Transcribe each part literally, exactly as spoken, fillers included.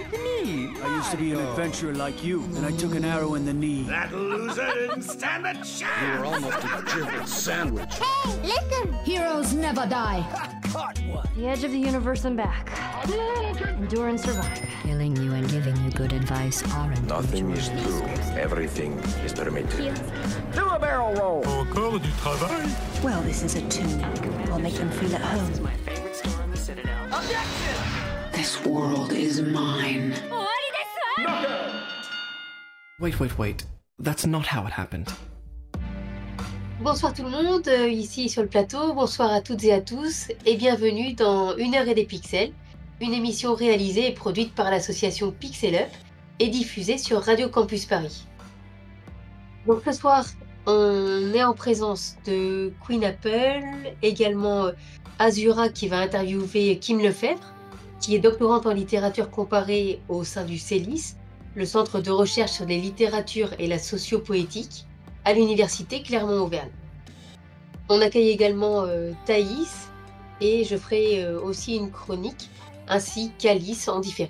Me? I used to be an adventurer like you, and I took an arrow in the knee. That loser didn't stand a chance! You were almost a dribbled sandwich. Hey, listen! Heroes never die. Caught one. The edge of the universe and back. Endure and survive. Killing you and giving you good advice aren't Nothing mutual. is true. Everything is permitted. Do a barrel roll. Encore du travail. Well, this is a tunic. I'll make them feel at home. This is my favorite store in the Citadel. Objection! This world is mine. Wait, wait, wait. That's not how it happened. Bonsoir tout le monde, euh, ici sur le plateau, bonsoir à toutes et à tous, et bienvenue dans Une heure et des pixels, une émission réalisée et produite par l'association Pixel Up et diffusée sur Radio Campus Paris. Donc ce soir, on est en présence de Queen Apple, également euh, Azura qui va interviewer Kim Lefebvre, qui est doctorante en littérature comparée au sein du CELIS, le Centre de recherche sur les littératures et la sociopoétique, à l'université Clermont-Auvergne. On accueille également euh, Thaïs et je ferai euh, aussi une chronique, ainsi qu'Alice en différé.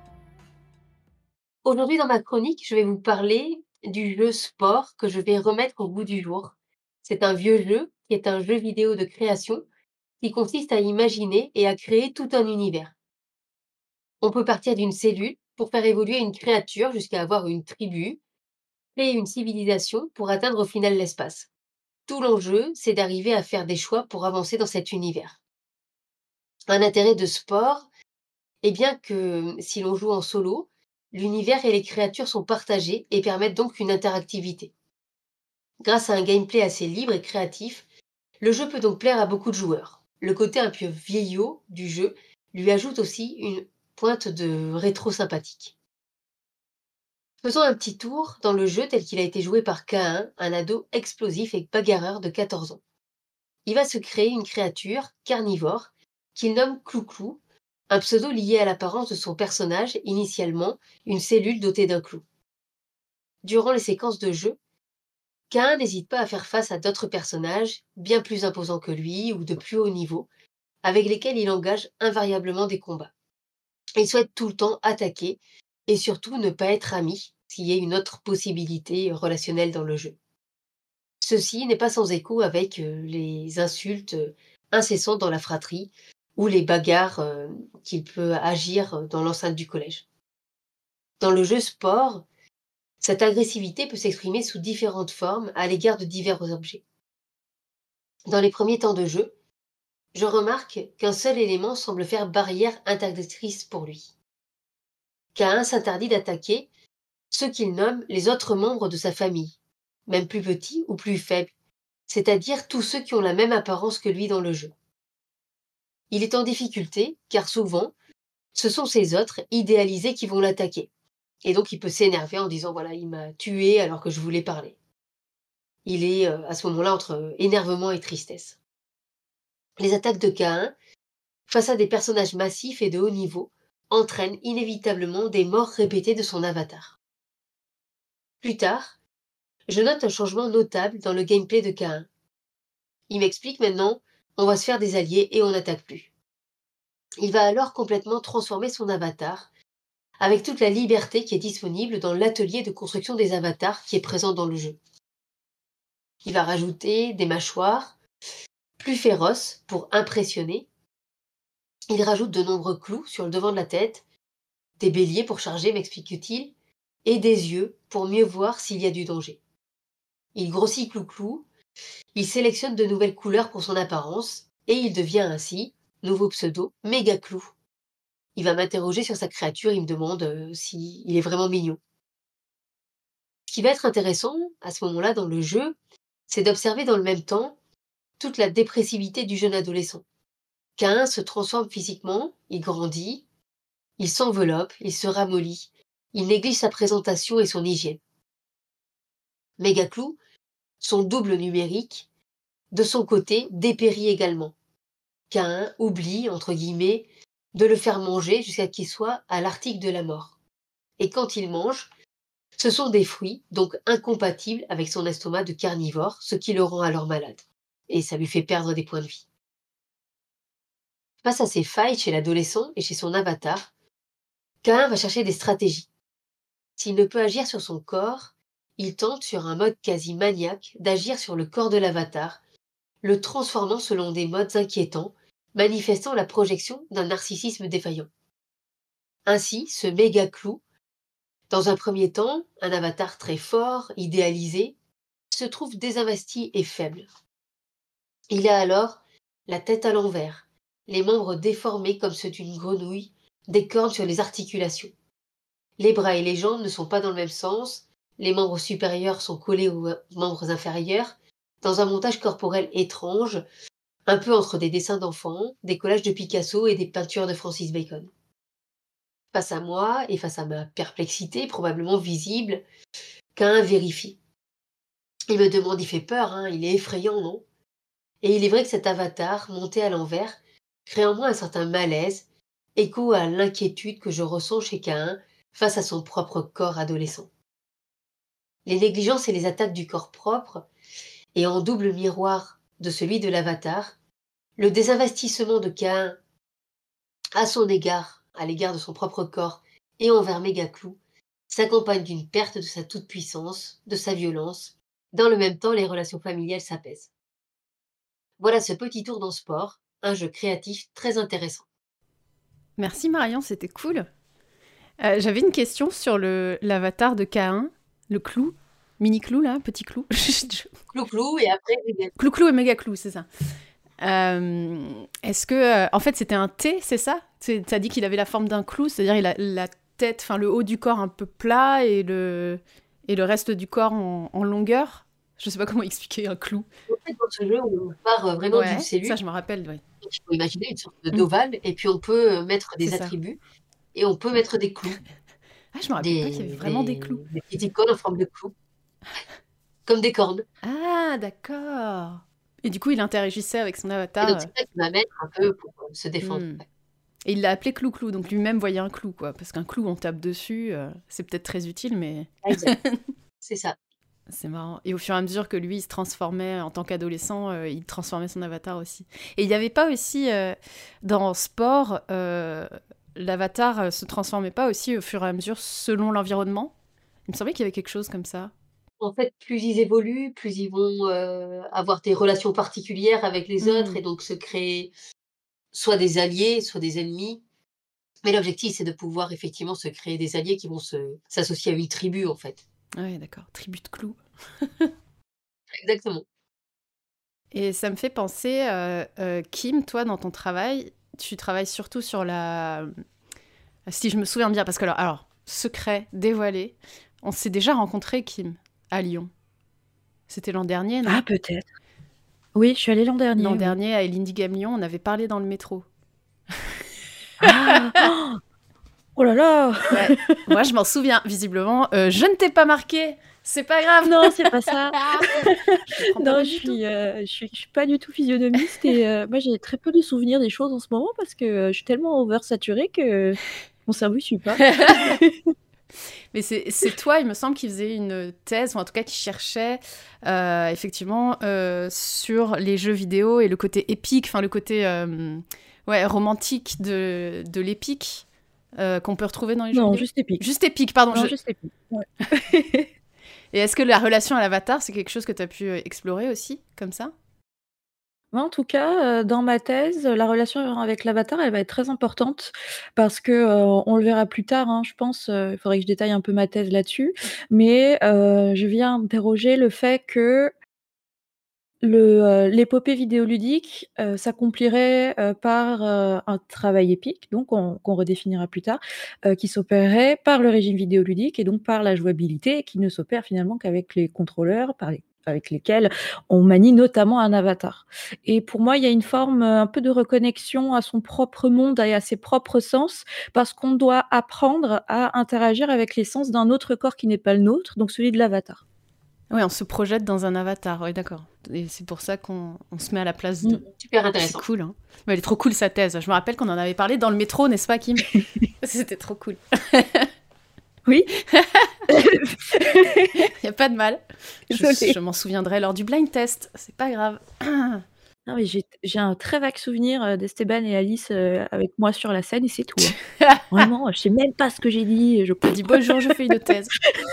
Aujourd'hui dans ma chronique, je vais vous parler du jeu Spore que je vais remettre au goût du jour. C'est un vieux jeu qui est un jeu vidéo de création qui consiste à imaginer et à créer tout un univers. On peut partir d'une cellule pour faire évoluer une créature jusqu'à avoir une tribu, créer une civilisation pour atteindre au final l'espace. Tout l'enjeu, c'est d'arriver à faire des choix pour avancer dans cet univers. Un intérêt de Spore est bien que si l'on joue en solo, l'univers et les créatures sont partagés et permettent donc une interactivité. Grâce à un gameplay assez libre et créatif, le jeu peut donc plaire à beaucoup de joueurs. Le côté un peu vieillot du jeu lui ajoute aussi une pointe de rétro sympathique. Faisons un petit tour dans le jeu tel qu'il a été joué par K un, un ado explosif et bagarreur de quatorze ans. Il va se créer une créature carnivore qu'il nomme Clou-Clou, un pseudo lié à l'apparence de son personnage, initialement une cellule dotée d'un clou. Durant les séquences de jeu, K un n'hésite pas à faire face à d'autres personnages bien plus imposants que lui ou de plus haut niveau, avec lesquels il engage invariablement des combats. Il souhaite tout le temps attaquer et surtout ne pas être ami, s'il y a une autre possibilité relationnelle dans le jeu. Ceci n'est pas sans écho avec les insultes incessantes dans la fratrie ou les bagarres qu'il peut agir dans l'enceinte du collège. Dans le jeu Spore, cette agressivité peut s'exprimer sous différentes formes à l'égard de divers objets. Dans les premiers temps de jeu, je remarque qu'un seul élément semble faire barrière interdictrice pour lui. K un s'interdit d'attaquer ceux qu'il nomme les autres membres de sa famille, même plus petits ou plus faibles, c'est-à-dire tous ceux qui ont la même apparence que lui dans le jeu. Il est en difficulté, car souvent, ce sont ces autres idéalisés qui vont l'attaquer. Et donc il peut s'énerver en disant « voilà, il m'a tué alors que je voulais parler ». Il est à ce moment-là entre énervement et tristesse. Les attaques de K un, face à des personnages massifs et de haut niveau, entraînent inévitablement des morts répétées de son avatar. Plus tard, je note un changement notable dans le gameplay de K un. Il m'explique maintenant, on va se faire des alliés et on n'attaque plus. Il va alors complètement transformer son avatar, avec toute la liberté qui est disponible dans l'atelier de construction des avatars qui est présent dans le jeu. Il va rajouter des mâchoires, plus féroces pour impressionner. Il rajoute de nombreux clous sur le devant de la tête, des béliers pour charger, m'explique-t-il, et des yeux pour mieux voir s'il y a du danger. Il grossit Clou-Clou, il sélectionne de nouvelles couleurs pour son apparence, et il devient ainsi, nouveau pseudo, Méga Clou. Il va m'interroger sur sa créature, il me demande euh, s'il est vraiment mignon. Ce qui va être intéressant, à ce moment-là, dans le jeu, c'est d'observer dans le même temps toute la dépressivité du jeune adolescent. K un se transforme physiquement, il grandit, il s'enveloppe, il se ramollit, il néglige sa présentation et son hygiène. Méga Clou, son double numérique, de son côté, dépérit également. K un oublie, entre guillemets, de le faire manger jusqu'à qu'il soit à l'article de la mort. Et quand il mange, ce sont des fruits, donc incompatibles avec son estomac de carnivore, ce qui le rend alors malade. Et ça lui fait perdre des points de vie. Face à ces failles chez l'adolescent et chez son avatar, Caïn va chercher des stratégies. S'il ne peut agir sur son corps, il tente sur un mode quasi maniaque d'agir sur le corps de l'avatar, le transformant selon des modes inquiétants, manifestant la projection d'un narcissisme défaillant. Ainsi, ce méga clou, dans un premier temps, un avatar très fort, idéalisé, se trouve désinvesti et faible. Il a alors la tête à l'envers, les membres déformés comme ceux d'une grenouille, des cornes sur les articulations. Les bras et les jambes ne sont pas dans le même sens, les membres supérieurs sont collés aux membres inférieurs, dans un montage corporel étrange, un peu entre des dessins d'enfants, des collages de Picasso et des peintures de Francis Bacon. Face à moi, et face à ma perplexité, probablement visible, Caïn vérifie. Il me demande, il fait peur, hein, il est effrayant, non? Et il est vrai que cet avatar, monté à l'envers, crée en moi un certain malaise, écho à l'inquiétude que je ressens chez Caïn face à son propre corps adolescent. Les négligences et les attaques du corps propre, et en double miroir de celui de l'avatar, le désinvestissement de Caïn à son égard, à l'égard de son propre corps et envers Mégaclou, s'accompagne d'une perte de sa toute-puissance, de sa violence. Dans le même temps, les relations familiales s'apaisent. Voilà ce petit tour dans Spore, un jeu créatif très intéressant. Merci Marion, c'était cool. Euh, j'avais une question sur le, l'avatar de Caïn, le clou, mini clou là, petit clou. Clou clou et après... Clou clou et méga clou, c'est ça. Euh, est-ce que... Euh, en fait, c'était un T, c'est ça? Tu as dit qu'il avait la forme d'un clou, c'est-à-dire il a la tête, enfin le haut du corps un peu plat et le, et le reste du corps en, en longueur. Je sais pas comment expliquer un clou. En fait, dans ce jeu, on part vraiment ouais, d'une cellule. Ça, je me rappelle, oui. Il faut imaginer une sorte d'ovale, mmh. et puis on peut mettre des c'est attributs, ça. Et on peut mettre des clous. Ah, je me rappelle des, pas qu'il y avait vraiment des, des clous. Des petites icônes en forme de clous. Comme des cornes. Ah, d'accord. Et du coup, il interagissait avec son avatar. Et donc, c'est ça qui m'amène un peu pour se défendre. Mmh. Et il l'a appelé Clou-Clou, donc lui-même voyait un clou, quoi. Parce qu'un clou, on tape dessus, euh, c'est peut-être très utile, mais... Exact. C'est ça. C'est marrant. Et au fur et à mesure que lui, il se transformait en tant qu'adolescent, euh, il transformait son avatar aussi. Et il n'y avait pas aussi, euh, dans Spore, euh, l'avatar euh, se transformait pas aussi au fur et à mesure selon l'environnement? Il me semblait qu'il y avait quelque chose comme ça. En fait, plus ils évoluent, plus ils vont euh, avoir des relations particulières avec les mmh. autres, et donc se créer soit des alliés, soit des ennemis. Mais l'objectif, c'est de pouvoir effectivement se créer des alliés qui vont se, s'associer à une tribu, en fait. Ouais, d'accord. Tribu de clous. Exactement. Et ça me fait penser, euh, euh, Kim, toi, dans ton travail, tu travailles surtout sur la... Si je me souviens bien, parce que alors, alors secret, dévoilé, on s'est déjà rencontrés, Kim, à Lyon. C'était l'an dernier, non? Ah, peut-être. Oui, je suis allée l'an dernier. L'an oui. dernier, à L'Indie Game Lyon, on avait parlé dans le métro. Ah oh là là ouais. Moi, je m'en souviens, visiblement. Euh, je ne t'ai pas marqué, c'est pas grave. Non, c'est pas ça. je non, je suis, euh, je, suis, je suis pas du tout physionomiste. Et euh, moi, j'ai très peu de souvenirs des choses en ce moment parce que euh, je suis tellement oversaturée que mon cerveau ne suit pas. Mais c'est, c'est toi, il me semble, qui faisait une thèse, ou en tout cas qui cherchait euh, effectivement euh, sur les jeux vidéo et le côté épique, enfin le côté euh, ouais, romantique de, de l'épique euh, qu'on peut retrouver dans les jeux non, vidéo. Non, juste épique. Juste épique, pardon. Non, je... juste épique. Ouais. Et est-ce que la relation à l'avatar, c'est quelque chose que tu as pu explorer aussi, comme ça? Moi, en tout cas, euh, dans ma thèse, la relation avec l'avatar, elle va être très importante parce que euh, on le verra plus tard, hein, je pense. Il euh, faudrait que je détaille un peu ma thèse là-dessus, mais euh, je viens interroger le fait que le, euh, l'épopée vidéoludique euh, s'accomplirait euh, par euh, un travail épique, donc on, qu'on redéfinira plus tard, euh, qui s'opérerait par le régime vidéoludique et donc par la jouabilité, qui ne s'opère finalement qu'avec les contrôleurs, par les avec lesquels on manie notamment un avatar. Et pour moi, il y a une forme un peu de reconnexion à son propre monde et à ses propres sens, parce qu'on doit apprendre à interagir avec les sens d'un autre corps qui n'est pas le nôtre, donc celui de l'avatar. Oui, on se projette dans un avatar, oui, d'accord. Et c'est pour ça qu'on on se met à la place de... Mmh, super intéressant. C'est cool, hein. Mais elle est trop cool, sa thèse. Je me rappelle qu'on en avait parlé dans le métro, n'est-ce pas, Kim? C'était trop cool. Oui. Il n'y a pas de mal. Je, je m'en souviendrai lors du blind test. C'est pas grave. Non, mais j'ai j'ai un très vague souvenir, heu, d'Esteban et Alice, heu, avec moi sur la scène et c'est tout, hein. Vraiment, je sais même pas ce que j'ai dit, je Tu as dit: «Bonjour, je fais une thèse».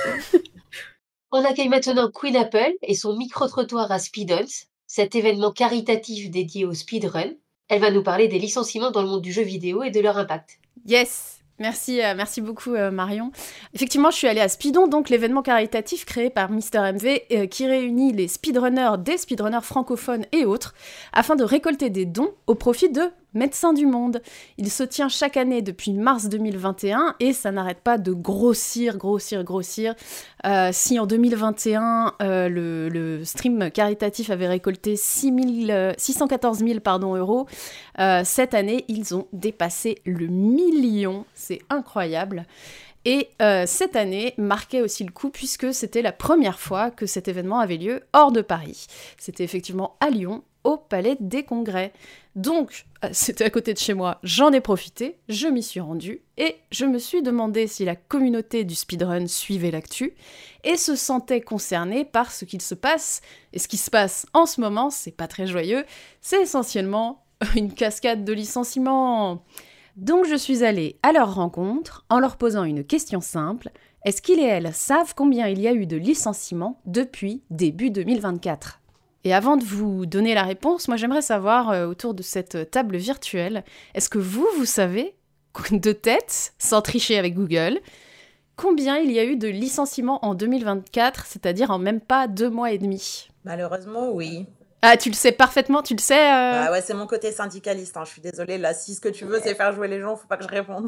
On accueille maintenant Queen Apple et son micro-trottoir à Speedons, cet événement caritatif dédié au speedrun. Elle va nous parler des licenciements dans le monde du jeu vidéo et de leur impact. Yes! Merci, euh, merci beaucoup euh, Marion. Effectivement, je suis allée à Speedon, donc l'événement caritatif créé par Mister M V euh, qui réunit les speedrunners, des speedrunners francophones et autres, afin de récolter des dons au profit de Médecins du Monde. Il se tient chaque année depuis mars deux mille vingt et un et ça n'arrête pas de grossir, grossir, grossir. Euh, si en deux mille vingt et un, euh, le, le stream caritatif avait récolté six cent quatorze mille pardon, euros, euh, cette année, ils ont dépassé le million. C'est incroyable. Et euh, cette année marquait aussi le coup puisque c'était la première fois que cet événement avait lieu hors de Paris. C'était effectivement à Lyon, au Palais des Congrès. Donc, euh, c'était à côté de chez moi, j'en ai profité, je m'y suis rendue, et je me suis demandé si la communauté du speedrun suivait l'actu, et se sentait concernée par ce qu'il se passe. Et ce qui se passe en ce moment, c'est pas très joyeux, c'est essentiellement une cascade de licenciements. Donc je suis allée à leur rencontre en leur posant une question simple. Est-ce qu'ils et elles savent combien il y a eu de licenciements depuis début deux mille vingt-quatre ? Et avant de vous donner la réponse, moi j'aimerais savoir, euh, autour de cette table virtuelle, est-ce que vous, vous savez, de tête, sans tricher avec Google, combien il y a eu de licenciements en deux mille vingt-quatre, c'est-à-dire en même pas deux mois et demi ? Malheureusement, oui. Ah, tu le sais parfaitement, tu le sais euh... Bah ouais, c'est mon côté syndicaliste, hein. Je suis désolée, là, si ce que tu veux, c'est faire jouer les gens, faut pas que je réponde.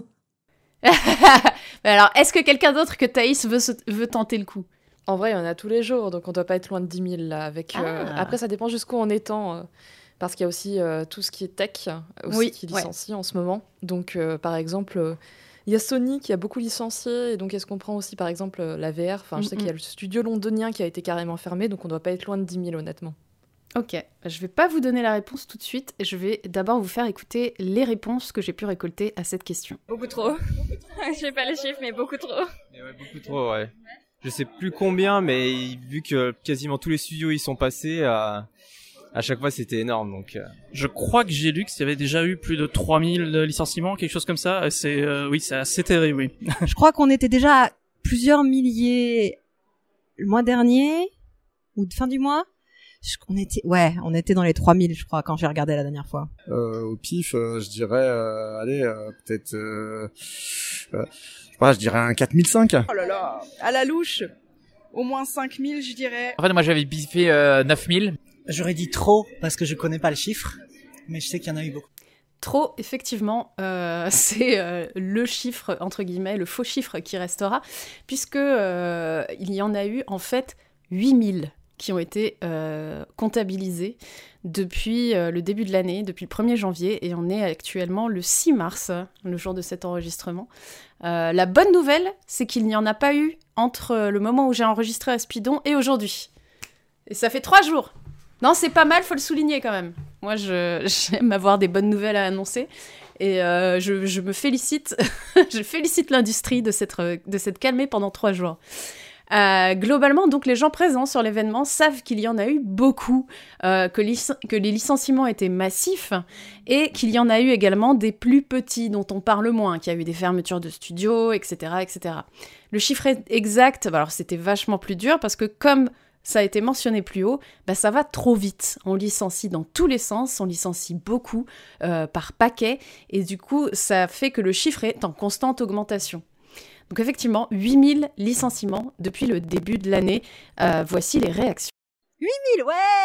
Alors, est-ce que quelqu'un d'autre que Thaïs veut, se... veut tenter le coup ? En vrai, il y en a tous les jours, donc on doit pas être loin de dix mille, là. Avec, euh... ah. Après, ça dépend jusqu'où on est temps, euh... parce qu'il y a aussi euh, tout ce qui est tech, aussi, oui, qui licencie ouais. en ce moment. Donc, euh, par exemple... Euh... Il y a Sony qui a beaucoup licencié, et donc est-ce qu'on prend aussi, par exemple, la V R ? Enfin, je sais mm-hmm. qu'il y a le studio londonien qui a été carrément fermé, donc on doit pas être loin de dix mille, honnêtement. Ok, je vais pas vous donner la réponse tout de suite, je vais d'abord vous faire écouter les réponses que j'ai pu récolter à cette question. Beaucoup trop. Je sais pas les chiffres, mais beaucoup trop. Mais ouais, beaucoup trop, ouais. Je sais plus combien, mais vu que quasiment tous les studios y sont passés, euh, à chaque fois c'était énorme. Donc, euh... Je crois que j'ai lu qu'il y avait déjà eu plus de trois mille licenciements, quelque chose comme ça. C'est, euh, oui, c'est assez terrible, oui. Je crois qu'on était déjà à plusieurs milliers le mois dernier, ou de fin du mois. On était, ouais, on était dans les trois mille, je crois, quand j'ai regardé la dernière fois. Euh, au pif, euh, je dirais, euh, allez, euh, peut-être, euh, euh, je sais pas, je dirais un quatre mille cinq. Oh là là, à la louche, au moins cinq mille, je dirais. En fait, moi, j'avais biffé euh, neuf mille. J'aurais dit trop, parce que je connais pas le chiffre, mais je sais qu'il y en a eu beaucoup. Trop, effectivement, euh, c'est euh, le chiffre, entre guillemets, le faux chiffre qui restera, puisque euh, il y en a eu, en fait, huit mille. Qui ont été euh, comptabilisés depuis euh, le début de l'année, depuis le premier janvier, et on est actuellement le six mars, le jour de cet enregistrement. Euh, la bonne nouvelle, c'est qu'il n'y en a pas eu entre le moment où j'ai enregistré à Speedon et aujourd'hui. Et ça fait trois jours. Non, c'est pas mal, faut le souligner quand même. Moi, je, j'aime avoir des bonnes nouvelles à annoncer. Et euh, je, je me félicite, je félicite l'industrie de s'être, de s'être calmée pendant trois jours. Euh, globalement, donc, les gens présents sur l'événement savent qu'il y en a eu beaucoup, euh, que, lic- que les licenciements étaient massifs et qu'il y en a eu également des plus petits dont on parle moins, qu'il y a eu des fermetures de studios, et cetera, et cetera. Le chiffre exact, bah alors c'était vachement plus dur parce que comme ça a été mentionné plus haut, bah ça va trop vite. On licencie dans tous les sens, on licencie beaucoup euh, par paquet et du coup, ça fait que le chiffre est en constante augmentation. Donc effectivement, huit mille licenciements depuis le début de l'année. Euh, voici les réactions. huit mille,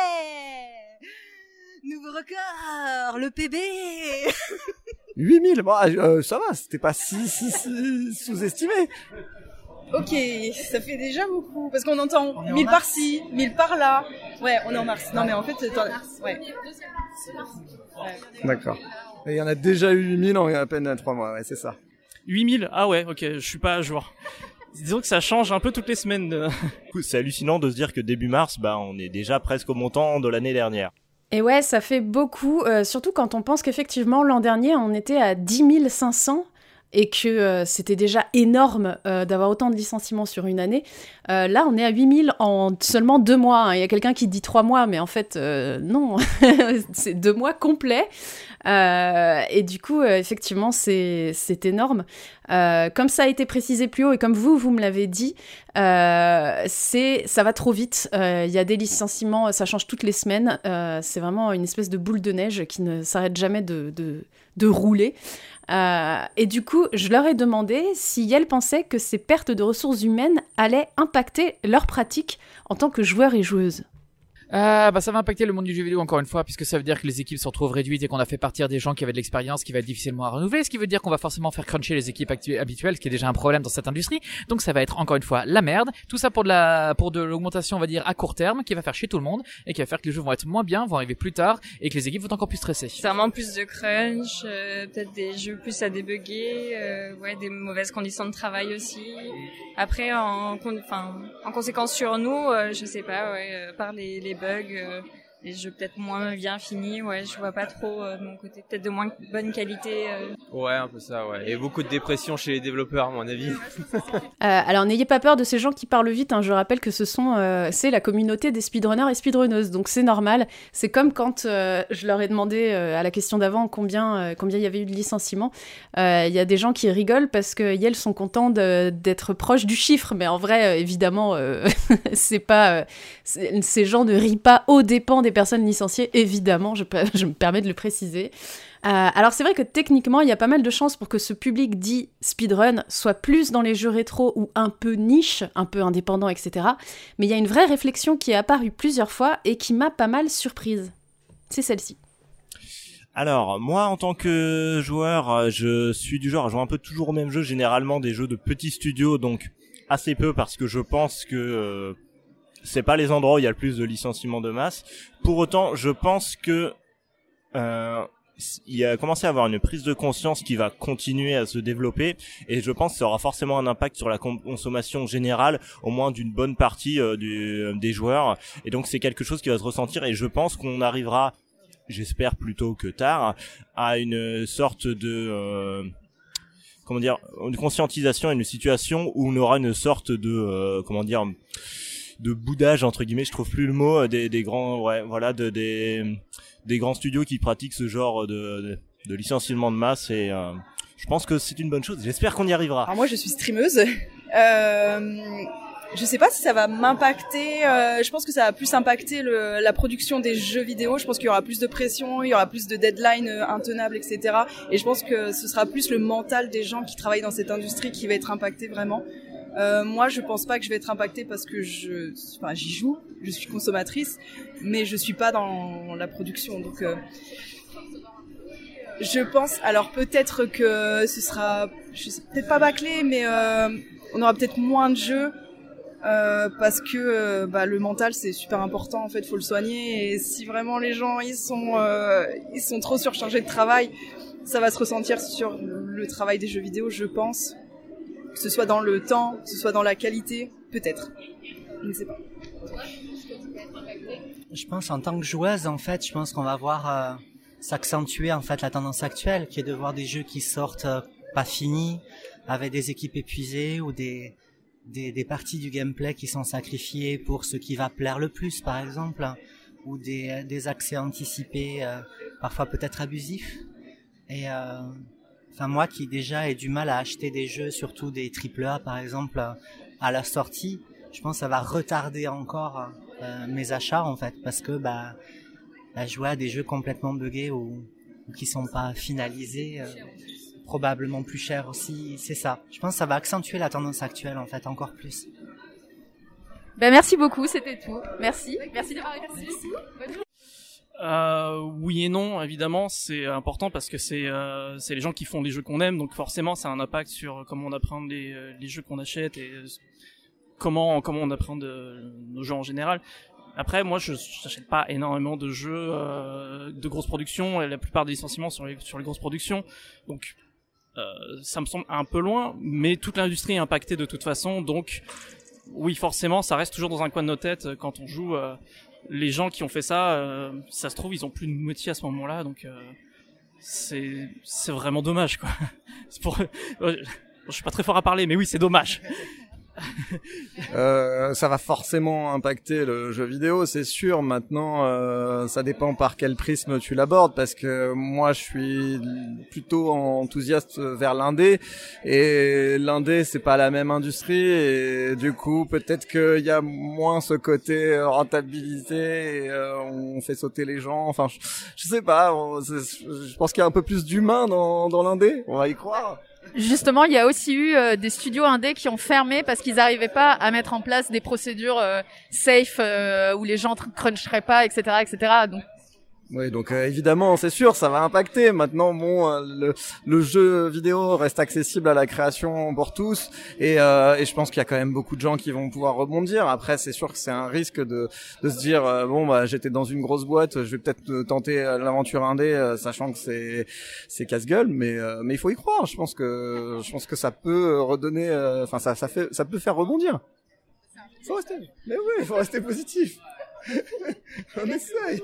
ouais! Nouveau record, le P B. huit mille, bon, euh, ça va, c'était pas si, si, si sous-estimé. Ok, ça fait déjà beaucoup, parce qu'on entend mille par-ci, mille par-là. Ouais, on est en mars. Non mais en fait, attends, ouais. ouais. D'accord. Et il y en a déjà eu huit mille en à peine trois mois, ouais, c'est ça. huit mille, ah ouais, ok, je suis pas à jour. Disons que ça change un peu toutes les semaines. De... C'est hallucinant de se dire que début mars, bah, on est déjà presque au montant de l'année dernière. Et ouais, ça fait beaucoup, euh, surtout quand on pense qu'effectivement, l'an dernier, on était à dix mille cinq cents. et que euh, c'était déjà énorme euh, d'avoir autant de licenciements sur une année, euh, là on est à huit mille en seulement deux mois. Hein. Il y a quelqu'un qui dit trois mois, mais en fait euh, non, c'est deux mois complets. Euh, et du coup, euh, effectivement, c'est, c'est énorme. Euh, comme ça a été précisé plus haut et comme vous, vous me l'avez dit, euh, c'est, ça va trop vite. Il euh, y a des licenciements, ça change toutes les semaines. Euh, c'est vraiment une espèce de boule de neige qui ne s'arrête jamais de, de, de rouler. Euh, et du coup, je leur ai demandé si elles pensaient que ces pertes de ressources humaines allaient impacter leur pratique en tant que joueurs et joueuses. Euh, bah ça va impacter le monde du jeu vidéo encore une fois, puisque ça veut dire que les équipes se retrouvent réduites et qu'on a fait partir des gens qui avaient de l'expérience qui va être difficilement à renouveler, ce qui veut dire qu'on va forcément faire cruncher les équipes actu- habituelles, ce qui est déjà un problème dans cette industrie. Donc ça va être encore une fois la merde. Tout ça pour de la, pour de l'augmentation, on va dire, à court terme, qui va faire chier tout le monde et qui va faire que les jeux vont être moins bien, vont arriver plus tard et que les équipes vont être encore plus stresser. Clairement plus de crunch, euh, peut-être des jeux plus à débugger, euh, ouais, des mauvaises conditions de travail aussi. Après, en, enfin, en conséquence sur nous, euh, je sais pas, ouais, euh, par les, les bugs. Euh, Les jeux peut-être moins bien finis, ouais, je vois pas trop euh, de mon côté, peut-être de moins bonne qualité. Euh. Ouais, un peu ça, ouais. Et beaucoup de dépression chez les développeurs, à mon avis. euh, alors n'ayez pas peur de ces gens qui parlent vite, hein. Je rappelle que ce sont, euh, c'est la communauté des speedrunners et speedrunneuses, donc c'est normal. C'est comme quand euh, je leur ai demandé euh, à la question d'avant combien euh, combien il y avait eu de licenciements. Il euh, y a des gens qui rigolent parce que elles sont contents de, d'être proches du chiffre, mais en vrai, euh, évidemment, euh, c'est pas, euh, c'est, ces gens ne rient pas aux dépens des personnes licenciées, évidemment, je, je me permets de le préciser. Euh, alors c'est vrai que techniquement, il y a pas mal de chances pour que ce public dit speedrun soit plus dans les jeux rétro ou un peu niche, un peu indépendant, et cetera. Mais il y a une vraie réflexion qui est apparue plusieurs fois et qui m'a pas mal surprise. C'est celle-ci. Alors, moi, en tant que joueur, je suis du genre à jouer un peu toujours au même jeu, généralement des jeux de petits studios, donc assez peu parce que je pense que... Euh, c'est pas les endroits où il y a le plus de licenciements de masse. Pour autant, je pense que euh, il y a commencé à avoir une prise de conscience qui va continuer à se développer, et je pense que ça aura forcément un impact sur la consommation générale, au moins d'une bonne partie euh, du, euh, des joueurs. Et donc c'est quelque chose qui va se ressentir, et je pense qu'on arrivera, j'espère plutôt que tard, à une sorte de euh, comment dire, une conscientisation, une situation où on aura une sorte de euh, comment dire de boudage entre guillemets, je trouve plus le mot, des, des grands, ouais, voilà, de, des, des grands studios qui pratiquent ce genre de, de, de licenciement de masse, et euh, je pense que c'est une bonne chose. J'espère qu'on y arrivera. Alors moi, je suis streameuse. Euh, je sais pas si ça va m'impacter. Euh, je pense que ça va plus impacter le, la production des jeux vidéo. Je pense qu'il y aura plus de pression, il y aura plus de deadlines intenables, et cetera. Et je pense que ce sera plus le mental des gens qui travaillent dans cette industrie qui va être impacté vraiment. Euh, moi, je pense pas que je vais être impactée parce que je, enfin, j'y joue, je suis consommatrice, mais je suis pas dans la production, donc euh, je pense. Alors peut-être que ce sera, je sais, peut-être pas bâclé, mais euh, on aura peut-être moins de jeux euh, parce que euh, bah, le mental c'est super important. En fait, faut le soigner. Et si vraiment les gens ils sont, euh, ils sont trop surchargés de travail, ça va se ressentir sur le travail des jeux vidéo, je pense. Que ce soit dans le temps, que ce soit dans la qualité, peut-être. Je ne sais pas. Je pense en tant que joueuse, en fait, je pense qu'on va voir euh, s'accentuer en fait la tendance actuelle, qui est de voir des jeux qui sortent euh, pas finis, avec des équipes épuisées ou des, des des parties du gameplay qui sont sacrifiées pour ce qui va plaire le plus, par exemple, ou des des accès anticipés, euh, parfois peut-être abusifs. Et euh, Enfin, moi qui déjà ai du mal à acheter des jeux, surtout des triple A par exemple, à la sortie, je pense que ça va retarder encore euh, mes achats en fait, parce que bah, bah jouer à des jeux complètement buggés ou, ou qui sont pas finalisés, euh, probablement plus cher aussi, c'est ça. Je pense que ça va accentuer la tendance actuelle en fait encore plus. Ben merci beaucoup, c'était tout. Merci, merci d'avoir répondu. Euh, oui et non, évidemment, c'est important parce que c'est euh, c'est les gens qui font les jeux qu'on aime, donc forcément ça a un impact sur comment on apprend les les jeux qu'on achète et comment comment on apprend de, nos jeux en général. Après, moi, je n'achète pas énormément de jeux euh, de grosses productions, et la plupart des licenciements sont sur les, sur les grosses productions, donc euh, ça me semble un peu loin, mais toute l'industrie est impactée de toute façon, donc oui, forcément, ça reste toujours dans un coin de nos têtes quand on joue. Euh, les gens qui ont fait ça, euh, ça se trouve, ils ont plus de métier à ce moment-là, donc euh, c'est c'est vraiment dommage, quoi. C'est pour, je suis pas très fort à parler, mais oui, c'est dommage. euh, ça va forcément impacter le jeu vidéo, c'est sûr. Maintenant, euh, ça dépend par quel prisme tu l'abordes, parce que moi, je suis plutôt enthousiaste vers l'indé, et l'indé, c'est pas la même industrie, et du coup, peut-être qu'il y a moins ce côté rentabilité, et, euh, on fait sauter les gens. Enfin, je, je sais pas. On, je pense qu'il y a un peu plus d'humain dans, dans l'indé. On va y croire. Justement, il y a aussi eu euh, des studios indés qui ont fermé parce qu'ils n'arrivaient pas à mettre en place des procédures euh, safe euh, où les gens tr- cruncheraient pas, et cetera, et cetera. Donc oui, donc euh, évidemment, c'est sûr, ça va impacter. Maintenant, bon, euh, le, le jeu vidéo reste accessible à la création pour tous, et, euh, et je pense qu'il y a quand même beaucoup de gens qui vont pouvoir rebondir. Après, c'est sûr que c'est un risque de, de se dire euh, bon, bah, j'étais dans une grosse boîte, je vais peut-être tenter l'aventure indé, euh, sachant que c'est c'est casse-gueule, mais euh, mais il faut y croire. Je pense que je pense que ça peut redonner, enfin euh, ça ça fait ça peut faire rebondir. Faut rester, mais oui, faut rester positif. On essaye.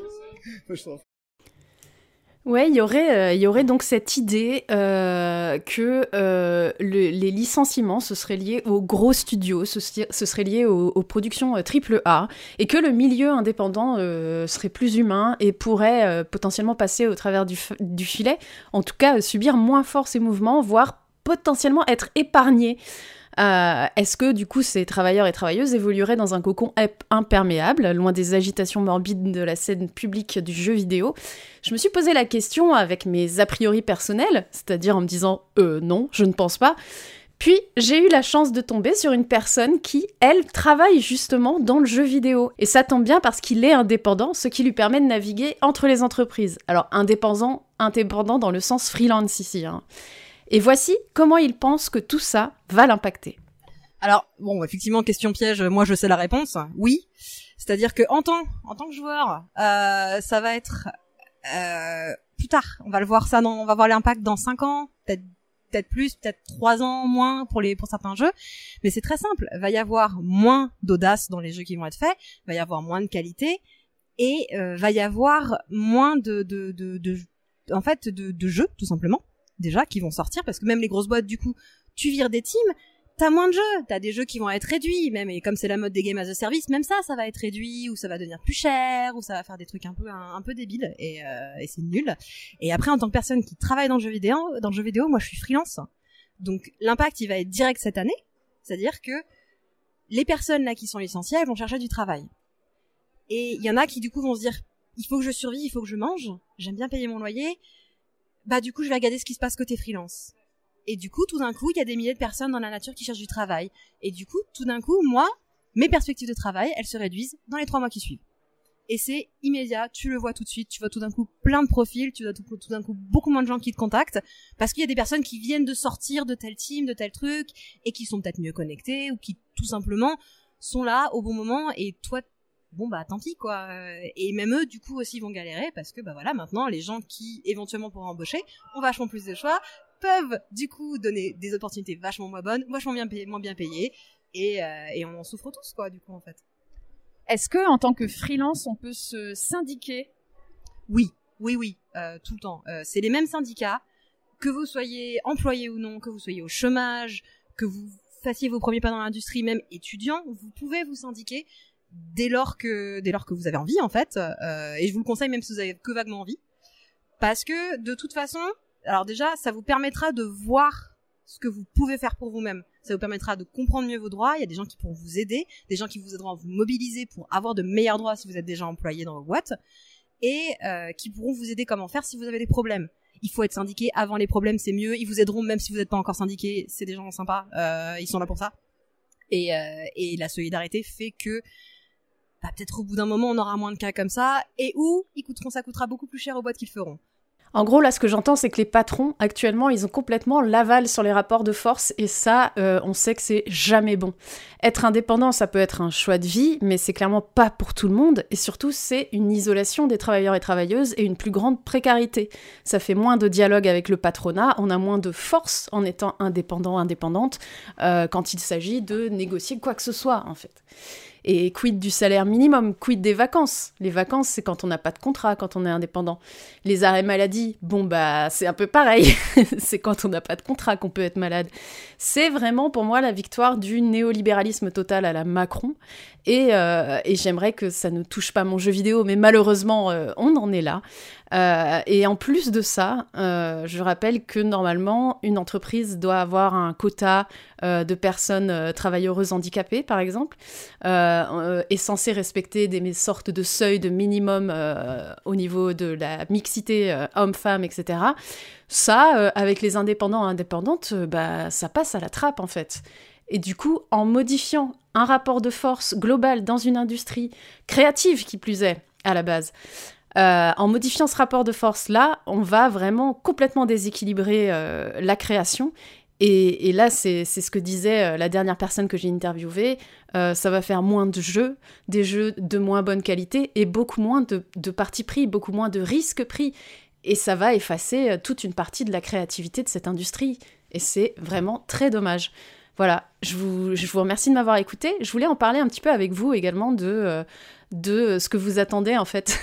Ouais, il y aurait, euh, il y aurait donc cette idée euh, que euh, le, les licenciements, ce serait lié aux gros studios, ce, ce serait lié aux, aux productions euh, triple A, et que le milieu indépendant euh, serait plus humain et pourrait euh, potentiellement passer au travers du, f- du filet, en tout cas euh, subir moins fort ces mouvements, voire potentiellement être épargné. Euh, est-ce que du coup ces travailleurs et travailleuses évolueraient dans un cocon imperméable, loin des agitations morbides de la scène publique du jeu vidéo? Je me suis posé la question avec mes a priori personnels, c'est-à-dire en me disant euh, non, je ne pense pas. Puis j'ai eu la chance de tomber sur une personne qui, elle, travaille justement dans le jeu vidéo. Et ça tombe bien parce qu'il est indépendant, ce qui lui permet de naviguer entre les entreprises. Alors indépendant, indépendant dans le sens freelance ici, hein. Et voici comment il pense que tout ça va l'impacter. Alors, bon, effectivement, question piège, moi je sais la réponse, oui. C'est-à-dire que en tant, en tant que joueur, euh, ça va être euh, plus tard. On va le voir ça, dans, on va voir l'impact dans cinq ans, peut-être peut-être plus, peut-être trois ans moins pour les pour certains jeux. Mais c'est très simple, va y avoir moins d'audace dans les jeux qui vont être faits, va y avoir moins de qualité et euh, va y avoir moins de de de, de en fait de, de jeux tout simplement. Déjà, qui vont sortir, parce que même les grosses boîtes, du coup, tu vires des teams, t'as moins de jeux, t'as des jeux qui vont être réduits, même, et comme c'est la mode des games as a service, même ça, ça va être réduit, ou ça va devenir plus cher, ou ça va faire des trucs un peu, un, un peu débiles, et, euh, et c'est nul. Et après, en tant que personne qui travaille dans le jeu vidéo, dans le jeu vidéo, moi, je suis freelance. Donc, l'impact, il va être direct cette année, c'est-à-dire que les personnes, là, qui sont licenciées, elles vont chercher du travail. Et il y en a qui, du coup, vont se dire, il faut que je survive, il faut que je mange, j'aime bien payer mon loyer, bah du coup je vais regarder ce qui se passe côté freelance. Et du coup tout d'un coup il y a des milliers de personnes dans la nature qui cherchent du travail. Et du coup tout d'un coup moi, mes perspectives de travail elles se réduisent dans les trois mois qui suivent. Et c'est immédiat, tu le vois tout de suite, tu vois tout d'un coup plein de profils, tu vois tout, tout d'un coup beaucoup moins de gens qui te contactent, parce qu'il y a des personnes qui viennent de sortir de tel team, de tel truc, et qui sont peut-être mieux connectées, ou qui tout simplement sont là au bon moment, et toi bon bah tant pis quoi. Et même eux du coup aussi vont galérer parce que bah voilà maintenant les gens qui éventuellement pourraient embaucher ont vachement plus de choix, peuvent du coup donner des opportunités vachement moins bonnes, vachement bien payées, moins bien payées et, euh, et on en souffre tous quoi du coup en fait. Est-ce que en tant que freelance on peut se syndiquer? Oui, oui oui, euh, tout le temps. Euh, c'est les mêmes syndicats que vous soyez employé ou non, que vous soyez au chômage, que vous fassiez vos premiers pas dans l'industrie, même étudiant, vous pouvez vous syndiquer. Dès lors que dès lors que vous avez envie en fait, euh, et je vous le conseille même si vous avez que vaguement envie, parce que de toute façon, alors déjà ça vous permettra de voir ce que vous pouvez faire pour vous-même, ça vous permettra de comprendre mieux vos droits, il y a des gens qui pourront vous aider, des gens qui vous aideront à vous mobiliser pour avoir de meilleurs droits si vous êtes déjà employé dans vos boîtes, et euh, qui pourront vous aider comment faire si vous avez des problèmes. Il faut être syndiqué avant les problèmes, c'est mieux, ils vous aideront même si vous n'êtes pas encore syndiqué, c'est des gens sympas, euh, ils sont là pour ça, et, euh, et la solidarité fait que bah, peut-être au bout d'un moment on aura moins de cas comme ça, et où ils coûteront, ça coûtera beaucoup plus cher aux boîtes qu'ils feront. En gros, là, ce que j'entends, c'est que les patrons, actuellement, ils ont complètement l'aval sur les rapports de force, et ça, euh, on sait que c'est jamais bon. Être indépendant, ça peut être un choix de vie, mais c'est clairement pas pour tout le monde, et surtout, c'est une isolation des travailleurs et travailleuses et une plus grande précarité. Ça fait moins de dialogue avec le patronat, on a moins de force en étant indépendant, indépendante, euh, quand il s'agit de négocier quoi que ce soit, en fait. Et quid du salaire minimum? Quid des vacances? Les vacances, c'est quand on n'a pas de contrat, quand on est indépendant. Les arrêts maladie, bon bah c'est un peu pareil. C'est quand on n'a pas de contrat qu'on peut être malade. C'est vraiment pour moi la victoire du néolibéralisme total à la Macron. Et, euh, et j'aimerais que ça ne touche pas mon jeu vidéo, mais malheureusement, euh, on en est là. Euh, et en plus de ça, euh, je rappelle que normalement, une entreprise doit avoir un quota euh, de personnes euh, travailleuses handicapées, par exemple, euh, euh, est censée respecter des sortes de seuils de minimum euh, au niveau de la mixité euh, homme-femme, et cetera. Ça, euh, avec les indépendants et indépendantes, euh, bah, ça passe à la trappe, en fait. Et du coup, en modifiant un rapport de force global dans une industrie créative, qui plus est, à la base, euh, en modifiant ce rapport de force-là, on va vraiment complètement déséquilibrer euh, la création. Et, et là, c'est, c'est ce que disait euh, la dernière personne que j'ai interviewée. Euh, ça va faire moins de jeux, des jeux de moins bonne qualité et beaucoup moins de, de parti pris, beaucoup moins de risques pris. Et ça va effacer euh, toute une partie de la créativité de cette industrie. Et c'est vraiment très dommage. Voilà, je vous, je vous remercie de m'avoir écouté. Je voulais en parler un petit peu avec vous également de, euh, de ce que vous attendez en fait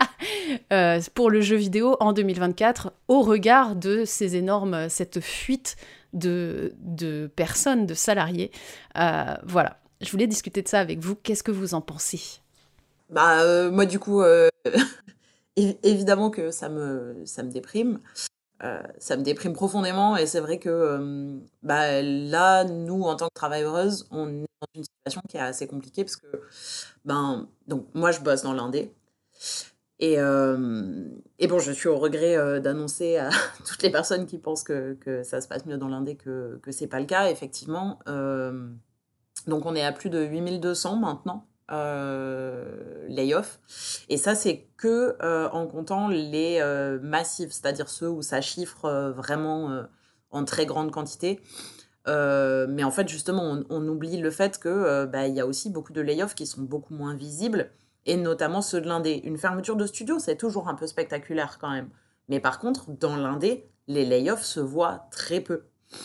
euh, pour le jeu vidéo en deux mille vingt-quatre au regard de ces énormes, cette fuite de, de personnes, de salariés. Euh, voilà, je voulais discuter de ça avec vous. Qu'est-ce que vous en pensez? Bah, euh, moi du coup, euh, évidemment que ça me, ça me déprime. Euh, ça me déprime profondément et c'est vrai que euh, bah, là, nous, en tant que travailleuses, on est dans une situation qui est assez compliquée parce que ben, donc, moi, je bosse dans l'indé et, euh, et bon, je suis au regret euh, d'annoncer à toutes les personnes qui pensent que, que ça se passe mieux dans l'indé que, que c'est pas le cas, effectivement. Euh, donc, on est à plus de huit mille deux cents maintenant. Euh, layoff et ça c'est que euh, en comptant les euh, massifs, c'est-à-dire ceux où ça chiffre euh, vraiment euh, en très grande quantité, euh, mais en fait justement on, on oublie le fait que euh, bah, y a aussi beaucoup de layoffs qui sont beaucoup moins visibles et notamment ceux de l'indé. Une fermeture de studio c'est toujours un peu spectaculaire quand même, mais par contre dans l'indé les layoffs se voient très peu.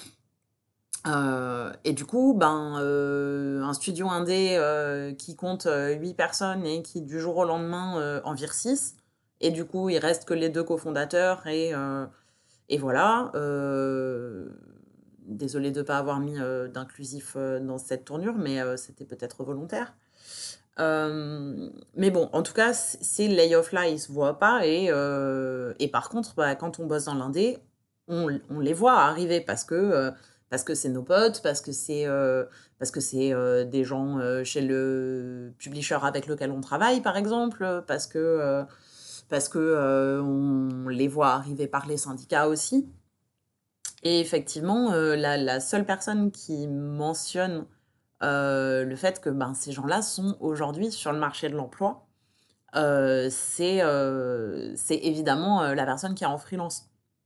Euh, et du coup, ben, euh, un studio indé euh, qui compte euh, huit personnes et qui du jour au lendemain euh, en vire six, et du coup il reste que les deux cofondateurs et, euh, et voilà. Euh, désolée de ne pas avoir mis euh, d'inclusif euh, dans cette tournure, mais euh, c'était peut-être volontaire. Euh, mais bon, en tout cas, c- ces layoffs-là, ils se voient pas et, euh, et par contre, bah, quand on bosse dans l'indé, on, on les voit arriver parce que euh, parce que c'est nos potes, parce que c'est euh, parce que c'est euh, des gens euh, chez le publisher avec lequel on travaille, par exemple, parce que euh, parce que euh, on les voit arriver par les syndicats aussi. Et effectivement, euh, la, la seule personne qui mentionne euh, le fait que ben, ces gens-là sont aujourd'hui sur le marché de l'emploi, euh, c'est euh, c'est évidemment euh, la personne qui est en freelance.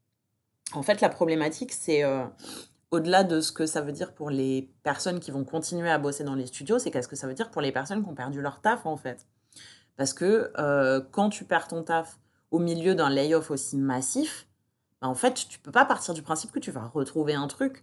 En fait, la problématique, c'est euh, au-delà de ce que ça veut dire pour les personnes qui vont continuer à bosser dans les studios, c'est qu'est-ce que ça veut dire pour les personnes qui ont perdu leur taf, en fait. Parce que euh, quand tu perds ton taf au milieu d'un layoff aussi massif, ben, en fait, tu peux pas partir du principe que tu vas retrouver un truc.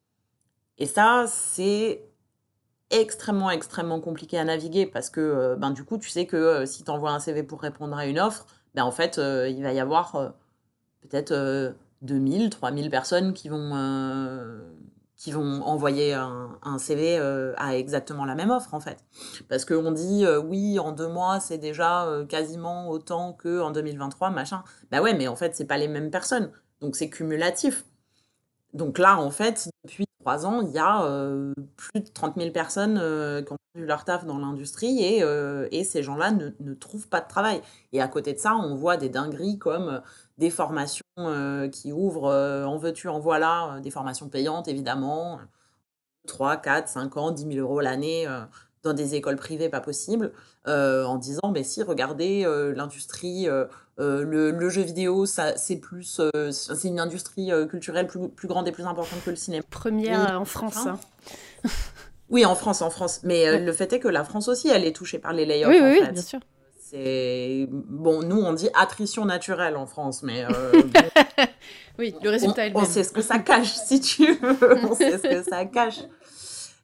Et ça, c'est extrêmement, extrêmement compliqué à naviguer parce que euh, ben, du coup, tu sais que euh, si tu envoies un C V pour répondre à une offre, ben, en fait, euh, il va y avoir euh, peut-être euh, deux mille, trois mille personnes qui vont, euh, qui vont envoyer un, un C V euh, à exactement la même offre, en fait. Parce qu'on dit, euh, oui, en deux mois, c'est déjà euh, quasiment autant qu'en deux mille vingt-trois, machin. Bah ouais, mais en fait, c'est pas les mêmes personnes. Donc, c'est cumulatif. Donc là, en fait, depuis trois ans, il y a euh, plus de trente mille personnes euh, qui ont perdu leur taf dans l'industrie et, euh, et ces gens-là ne, ne trouvent pas de travail. Et à côté de ça, on voit des dingueries comme euh, des formations euh, qui ouvrent euh, en veux-tu, en voilà, euh, des formations payantes, évidemment, trois, quatre, cinq ans, dix mille euros l'année euh, dans des écoles privées, pas possible, euh, en disant, mais si, regardez, euh, l'industrie, euh, euh, le, le jeu vidéo, ça, c'est plus, euh, c'est une industrie euh, culturelle plus, plus grande et plus importante que le cinéma. Première Oui, en France. enfin. Hein. Oui, en France, en France. Mais euh, Ouais. le fait est que la France aussi, elle est touchée par les layoffs, Oui, en oui, oui, fait. bien sûr. C'est... Bon, nous, on dit attrition naturelle en France, mais euh, bon, Oui, le résultat on, est le on même. sait ce que ça cache, si tu veux. On sait ce que ça cache.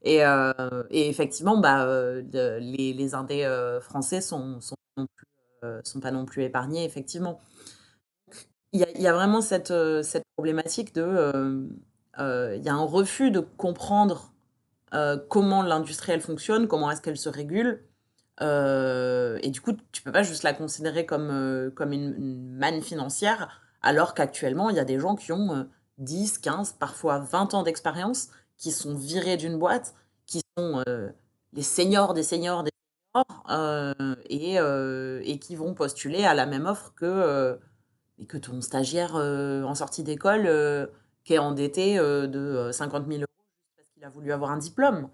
Et, euh, et effectivement, bah, euh, de- les, les indés euh, français sont, sont, pas non plus, euh, sont pas non plus épargnés, effectivement. Il y a, il y a vraiment cette, euh, cette problématique de... euh, euh, il y a un refus de comprendre euh, comment l'industrie, elle fonctionne, comment est-ce qu'elle se régule. Euh, et du coup, tu peux pas juste la considérer comme, euh, comme une, une manne financière, alors qu'actuellement, il y a des gens qui ont euh, dix, quinze, parfois vingt ans d'expérience, qui sont virés d'une boîte, qui sont euh, les seniors des seniors des seniors, euh, et, euh, et qui vont postuler à la même offre que, euh, et que ton stagiaire euh, en sortie d'école euh, qui est endetté euh, de euh, cinquante mille euros juste parce qu'il a voulu avoir un diplôme.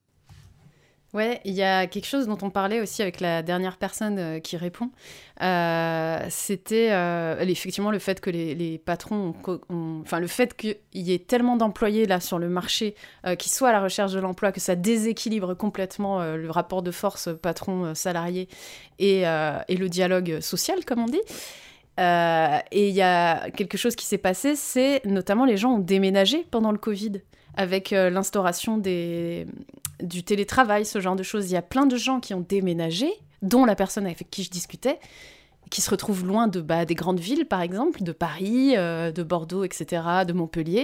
Ouais, il y a quelque chose dont on parlait aussi avec la dernière personne euh, qui répond. Euh, c'était euh, effectivement le fait que les, les patrons, ont, ont, enfin le fait qu'il y ait tellement d'employés là sur le marché euh, qui soient à la recherche de l'emploi, que ça déséquilibre complètement euh, le rapport de force patron-salarié et, euh, et le dialogue social, comme on dit. Euh, et il y a quelque chose qui s'est passé, c'est notamment les gens ont déménagé pendant le Covid. Avec euh, l'instauration des... du télétravail, ce genre de choses. Il y a plein de gens qui ont déménagé, dont la personne avec qui je discutais, qui se retrouvent loin de, bah, des grandes villes, par exemple, de Paris, euh, de Bordeaux, et cetera, de Montpellier,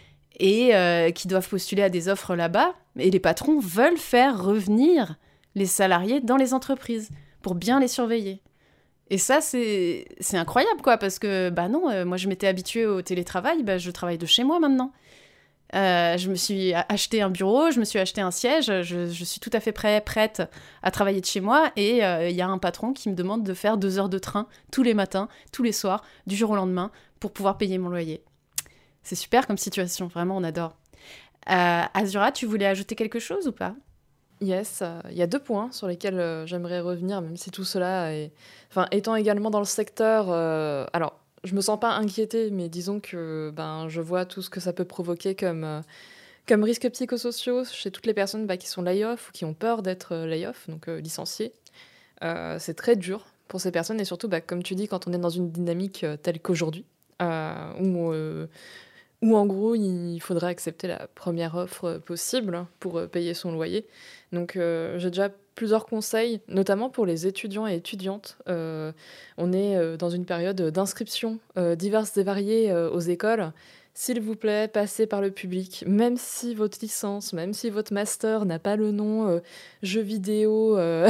et euh, qui doivent postuler à des offres là-bas. Et les patrons veulent faire revenir les salariés dans les entreprises pour bien les surveiller. Et ça, c'est, c'est incroyable, quoi, parce que, bah non, euh, moi, je m'étais habituée au télétravail, bah, je travaille de chez moi, maintenant. Euh, je me suis acheté un bureau, je me suis acheté un siège, je, je suis tout à fait prêt, prête à travailler de chez moi, et il euh, y a un patron qui me demande de faire deux heures de train tous les matins, tous les soirs, du jour au lendemain, pour pouvoir payer mon loyer. C'est super comme situation, vraiment, on adore. Euh, Azura, tu voulais ajouter quelque chose ou pas ? Yes, il euh, y a deux points sur lesquels euh, j'aimerais revenir, même si tout cela est... Enfin, étant également dans le secteur... Euh, alors, je me sens pas inquiétée, mais disons que ben, je vois tout ce que ça peut provoquer comme, euh, comme risques psychosociaux chez toutes les personnes bah, qui sont lay-off ou qui ont peur d'être euh, lay-off, donc euh, licenciées. Euh, c'est très dur pour ces personnes, et surtout, bah, comme tu dis, quand on est dans une dynamique euh, telle qu'aujourd'hui, euh, où, euh, où en gros, il faudrait accepter la première offre possible pour euh, payer son loyer. Donc euh, j'ai déjà plusieurs conseils, notamment pour les étudiants et étudiantes. Euh, on est euh, dans une période d'inscription euh, diverses et variées euh, aux écoles. S'il vous plaît, passez par le public, même si votre licence, même si votre master n'a pas le nom euh, jeu vidéo euh,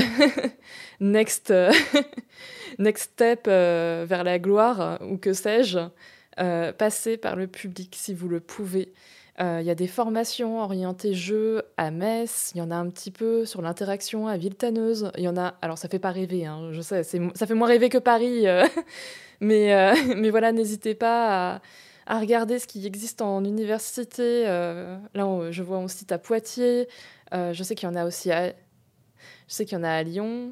next, euh, next step euh, vers la gloire, ou que sais-je, euh, passez par le public si vous le pouvez. Il euh, y a des formations orientées jeux à Metz, il y en a un petit peu sur l'interaction à Villetaneuse, il y en a, alors ça fait pas rêver, hein, je sais, c'est, ça fait moins rêver que Paris, euh, mais, euh, mais voilà, n'hésitez pas à, à regarder ce qui existe en université. Euh, là, on, je vois, on cite à Poitiers, euh, je sais qu'il y en a aussi à, je sais qu'il y en a à Lyon.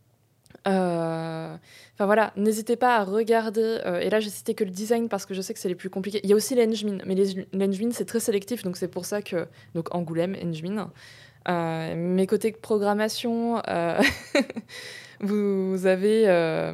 Euh... Enfin voilà, n'hésitez pas à regarder. Euh, et là, j'ai cité que le design parce que je sais que c'est les plus compliqués. Il y a aussi l'Engmin, mais les, l'Engmin, c'est très sélectif, donc c'est pour ça que. Donc Angoulême, Engmin. Euh, mes côtés programmation, euh... vous avez. Euh...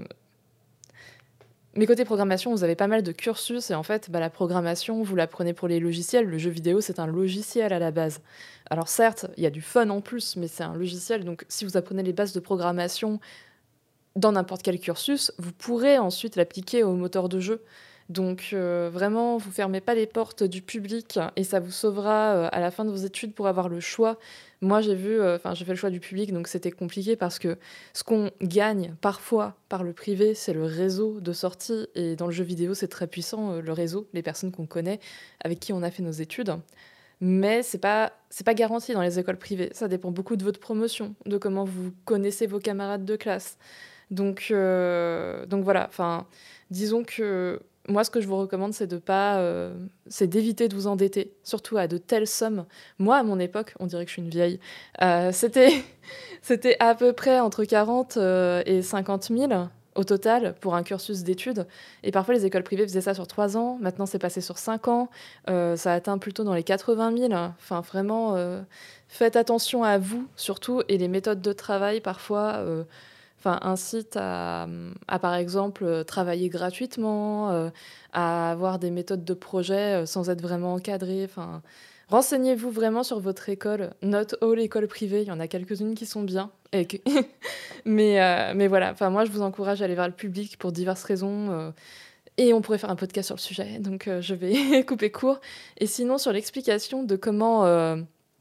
Mes côtés programmation, vous avez pas mal de cursus, et en fait, bah, la programmation, vous l'apprenez pour les logiciels. Le jeu vidéo, c'est un logiciel à la base. Alors certes, il y a du fun en plus, mais c'est un logiciel, donc si vous apprenez les bases de programmation dans n'importe quel cursus, vous pourrez ensuite l'appliquer au moteur de jeu. Donc euh, vraiment, vous fermez pas les portes du public, et ça vous sauvera euh, à la fin de vos études pour avoir le choix. Moi, j'ai vu, enfin, euh, j'ai fait le choix du public, donc c'était compliqué parce que ce qu'on gagne parfois par le privé, c'est le réseau de sortie, et dans le jeu vidéo, c'est très puissant, euh, le réseau, les personnes qu'on connaît, avec qui on a fait nos études. Mais c'est pas, c'est pas garanti dans les écoles privées. Ça dépend beaucoup de votre promotion, de comment vous connaissez vos camarades de classe. Donc, euh, donc voilà, enfin, disons que moi, ce que je vous recommande, c'est de pas, euh, c'est d'éviter de vous endetter, surtout à de telles sommes. Moi, à mon époque, on dirait que je suis une vieille, euh, c'était, c'était à peu près entre quarante euh, et cinquante mille au total pour un cursus d'études. Et parfois, les écoles privées faisaient ça sur trois ans. Maintenant, c'est passé sur cinq ans. Euh, ça atteint plutôt dans les quatre-vingt mille. Enfin, vraiment, euh, faites attention à vous, surtout, et les méthodes de travail, parfois... Euh, Enfin, incite à, à, par exemple, travailler gratuitement, euh, à avoir des méthodes de projet euh, sans être vraiment encadré. Enfin, Renseignez-vous vraiment sur votre école. Not all écoles privées, il y en a quelques-unes qui sont bien. Et que... mais, euh, mais voilà, enfin, moi je vous encourage à aller vers le public pour diverses raisons. Euh, et on pourrait faire un podcast sur le sujet, donc euh, je vais couper court. Et sinon, sur l'explication de comment, euh,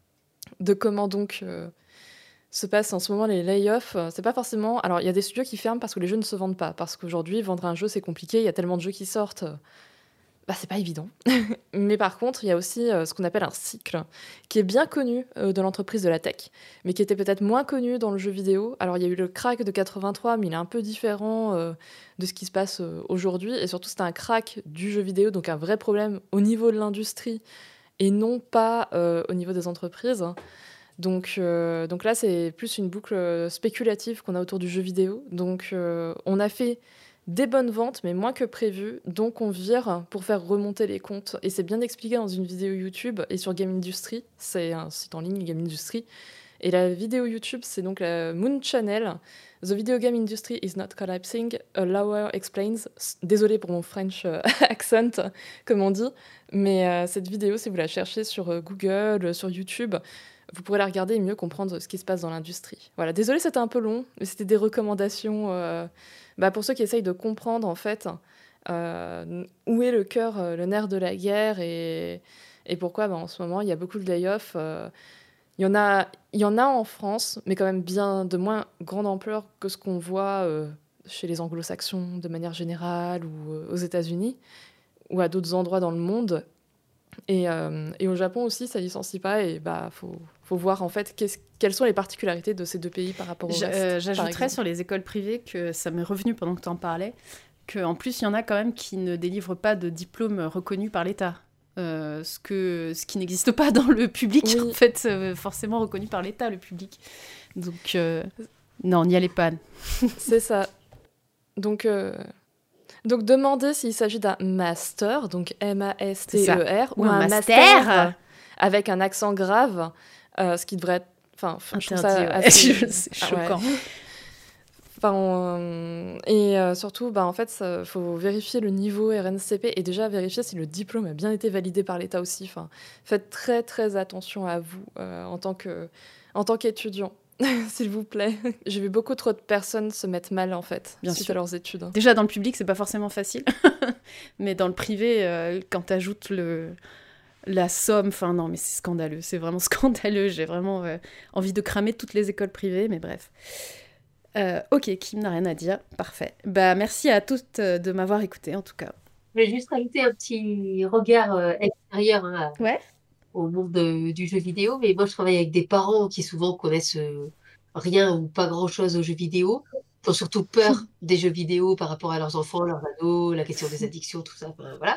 de comment donc euh, se passent en ce moment les layoffs, euh, c'est pas forcément... Alors il y a des studios qui ferment parce que les jeux ne se vendent pas. Parce qu'aujourd'hui, vendre un jeu c'est compliqué, il y a tellement de jeux qui sortent... Euh, Bah, c'est pas évident. Mais par contre, il y a aussi euh, ce qu'on appelle un cycle, qui est bien connu euh, dans l'entreprise de la tech, mais qui était peut-être moins connu dans le jeu vidéo. Alors, il y a eu le crack de quatre-vingt-trois, mais il est un peu différent euh, de ce qui se passe euh, aujourd'hui. Et surtout, c'était un crack du jeu vidéo, donc un vrai problème au niveau de l'industrie, et non pas euh, au niveau des entreprises. Donc, euh, donc là, c'est plus une boucle spéculative qu'on a autour du jeu vidéo. Donc, euh, on a fait... des bonnes ventes, mais moins que prévu. Donc, on vire pour faire remonter les comptes. Et c'est bien expliqué dans une vidéo YouTube et sur Game Industry. C'est un site en ligne, Game Industry. Et la vidéo YouTube, c'est donc la Moon Channel. The video game industry is not collapsing. A lawyer explains. Désolée pour mon French accent, comme on dit. Mais euh, cette vidéo, si vous la cherchez sur euh, Google, sur YouTube, vous pourrez la regarder et mieux comprendre ce qui se passe dans l'industrie. Voilà, désolée, c'était un peu long, mais c'était des recommandations... Euh, Bah pour ceux qui essayent de comprendre, en fait, euh, où est le cœur, euh, le nerf de la guerre et, et pourquoi bah, en ce moment, il y a beaucoup de layoffs. Euh, il y en a, il y en a en France, mais quand même bien de moins grande ampleur que ce qu'on voit euh, chez les anglo-saxons de manière générale ou euh, aux États-Unis ou à d'autres endroits dans le monde. Et, euh, et au Japon aussi, ça licencie pas et bah faut faut voir en fait quelles sont les particularités de ces deux pays par rapport au reste. Euh, J'ajouterais sur les écoles privées que ça m'est revenu pendant que tu en parlais, qu'en plus il y en a quand même qui ne délivrent pas de diplôme reconnu par l'État. Euh, ce, que, ce qui n'existe pas dans le public, oui. En fait, euh, forcément reconnu par l'État, le public. Donc, euh, non, n'y allez pas. C'est ça. Donc... Euh... Donc, demandez s'il s'agit d'un master, donc M A S T E R, ou, ou un, un master, master avec un accent grave, euh, ce qui devrait être... Enfin, je trouve ça assez... C'est choquant. Ouais. Enfin, on... Et euh, surtout, bah, en fait, il faut vérifier le niveau R N C P et déjà vérifier si le diplôme a bien été validé par l'État aussi. Enfin, faites très, très attention à vous euh, en tant que, en tant qu'étudiant. S'il vous plaît. J'ai vu beaucoup trop de personnes se mettre mal, en fait, bien suite sûr. à leurs études. Déjà, dans le public, c'est pas forcément facile. Mais dans le privé, euh, quand t'ajoutes le... la somme... Enfin, non, mais c'est scandaleux. C'est vraiment scandaleux. J'ai vraiment euh, envie de cramer toutes les écoles privées, mais bref. Euh, ok, Kim n'a rien à dire. Parfait. Bah, merci à toutes de m'avoir écouté, en tout cas. Je vais juste rajouter un petit regard euh, extérieur hein, à... ouais. au monde de, du jeu vidéo, mais moi je travaille avec des parents qui souvent connaissent euh, rien ou pas grand chose aux jeux vidéo, qui ont surtout peur des jeux vidéo par rapport à leurs enfants, leurs ados, la question des addictions, tout ça, enfin, voilà.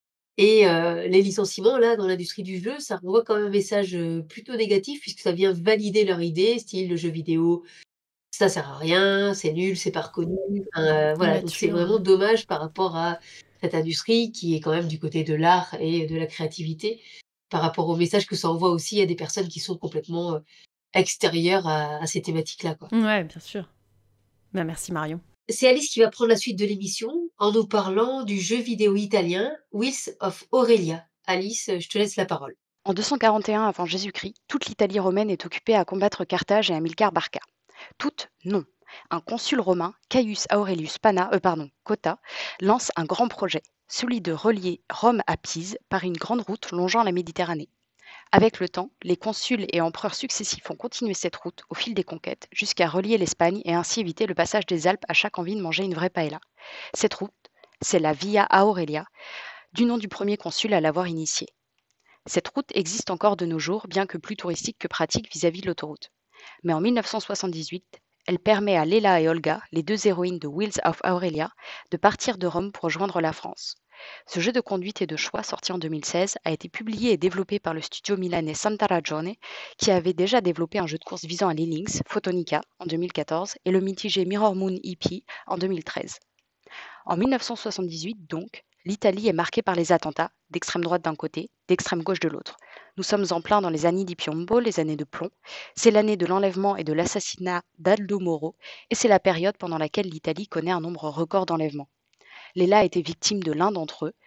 Et euh, les licenciements là dans l'industrie du jeu, ça renvoie quand même un message euh, plutôt négatif puisque ça vient valider leur idée, style le jeu vidéo, ça sert à rien, c'est nul, c'est pas reconnu, euh, voilà, donc c'est vraiment dommage par rapport à cette industrie qui est quand même du côté de l'art et de la créativité, par rapport au message que ça envoie aussi à des personnes qui sont complètement euh, extérieures à, à ces thématiques-là, quoi. Ouais, bien sûr. Ben, merci Marion. C'est Alice qui va prendre la suite de l'émission en nous parlant du jeu vidéo italien Wheels of Aurelia. Alice, je te laisse la parole. En deux cent quarante et un avant Jésus-Christ, toute l'Italie romaine est occupée à combattre Carthage et Hamilcar Barca. Toute, non. Un consul romain, Caius Aurelius Pana, euh, pardon, Cotta, lance un grand projet, celui de relier Rome à Pise par une grande route longeant la Méditerranée. Avec le temps, les consuls et empereurs successifs ont continué cette route au fil des conquêtes jusqu'à relier l'Espagne et ainsi éviter le passage des Alpes à chaque envie de manger une vraie paella. Cette route, c'est la Via Aurelia, du nom du premier consul à l'avoir initiée. Cette route existe encore de nos jours, bien que plus touristique que pratique vis-à-vis de l'autoroute. Mais en mille neuf cent soixante-dix-huit, elle permet à Léla et Olga, les deux héroïnes de Wheels of Aurelia, de partir de Rome pour rejoindre la France. Ce jeu de conduite et de choix, sorti en deux mille seize, a été publié et développé par le studio milanais Santa Ragione, qui avait déjà développé un jeu de course visant à l'e-Lynx, Photonica, en deux mille quatorze, et le mitigé Mirror Moon E P en deux mille treize. En mille neuf cent soixante-dix-huit, donc, l'Italie est marquée par les attentats, d'extrême droite d'un côté, d'extrême gauche de l'autre. Nous sommes en plein dans les années di Piombo, les années de plomb. C'est l'année de l'enlèvement et de l'assassinat d'Aldo Moro, et c'est la période pendant laquelle l'Italie connaît un nombre record d'enlèvements. Léla était victime de l'un d'entre eux,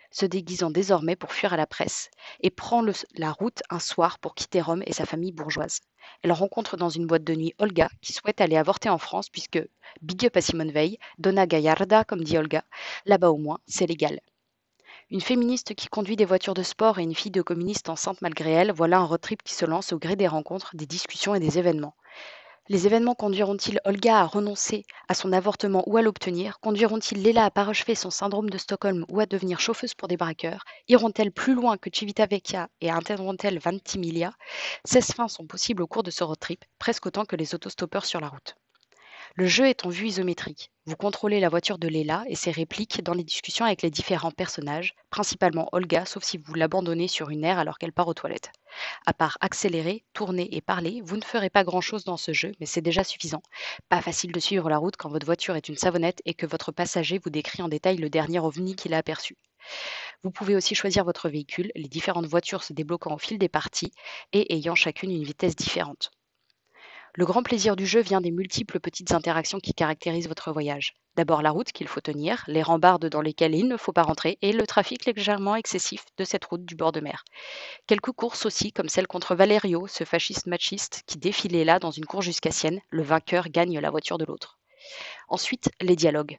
se déguisant désormais pour fuir à la presse, et prend le- la route un soir pour quitter Rome et sa famille bourgeoise. Elle rencontre dans une boîte de nuit Olga, qui souhaite aller avorter en France puisque, big up à Simone Veil, Donna Gallarda, comme dit Olga, là-bas au moins, c'est légal. Une féministe qui conduit des voitures de sport et une fille de communiste enceinte malgré elle, voilà un road trip qui se lance au gré des rencontres, des discussions et des événements. Les événements conduiront-ils Olga à renoncer à son avortement ou à l'obtenir? Conduiront-ils Léla à parachever son syndrome de Stockholm ou à devenir chauffeuse pour des braqueurs? Iront-elles plus loin que Civitavecchia et atteindront-elles Ventimiglia? seize fins sont possibles au cours de ce road trip, presque autant que les autostoppeurs sur la route. Le jeu est en vue isométrique. Vous contrôlez la voiture de Léla et ses répliques dans les discussions avec les différents personnages, principalement Olga, sauf si vous l'abandonnez sur une aire alors qu'elle part aux toilettes. À part accélérer, tourner et parler, vous ne ferez pas grand-chose dans ce jeu, mais c'est déjà suffisant. Pas facile de suivre la route quand votre voiture est une savonnette et que votre passager vous décrit en détail le dernier ovni qu'il a aperçu. Vous pouvez aussi choisir votre véhicule, les différentes voitures se débloquant au fil des parties et ayant chacune une vitesse différente. Le grand plaisir du jeu vient des multiples petites interactions qui caractérisent votre voyage. D'abord la route qu'il faut tenir, les rambardes dans lesquelles il ne faut pas rentrer et le trafic légèrement excessif de cette route du bord de mer. Quelques courses aussi, comme celle contre Valerio, ce fasciste machiste qui défilait là dans une course jusqu'à Sienne. Le vainqueur gagne la voiture de l'autre. Ensuite, les dialogues.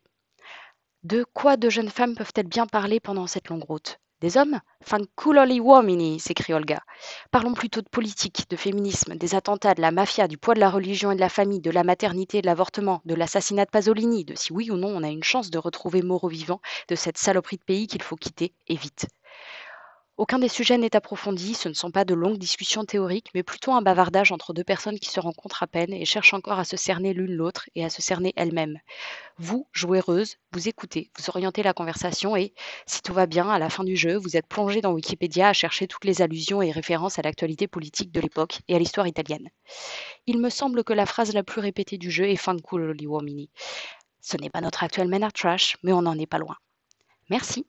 De quoi de jeunes femmes peuvent-elles bien parler pendant cette longue route? Des hommes? Fanculo gli uomini, s'écrie Olga. Parlons plutôt de politique, de féminisme, des attentats, de la mafia, du poids de la religion et de la famille, de la maternité et de l'avortement, de l'assassinat de Pasolini, de si oui ou non on a une chance de retrouver Moreau vivant, de cette saloperie de pays qu'il faut quitter, et vite. Aucun des sujets n'est approfondi, ce ne sont pas de longues discussions théoriques, mais plutôt un bavardage entre deux personnes qui se rencontrent à peine et cherchent encore à se cerner l'une l'autre et à se cerner elles-mêmes. Vous, joueureuse, vous écoutez, vous orientez la conversation et, si tout va bien, à la fin du jeu, vous êtes plongé dans Wikipédia à chercher toutes les allusions et références à l'actualité politique de l'époque et à l'histoire italienne. Il me semble que la phrase la plus répétée du jeu est Fanculo gli uomini. Ce n'est pas notre actuel Man at Trash, mais on n'en est pas loin. Merci.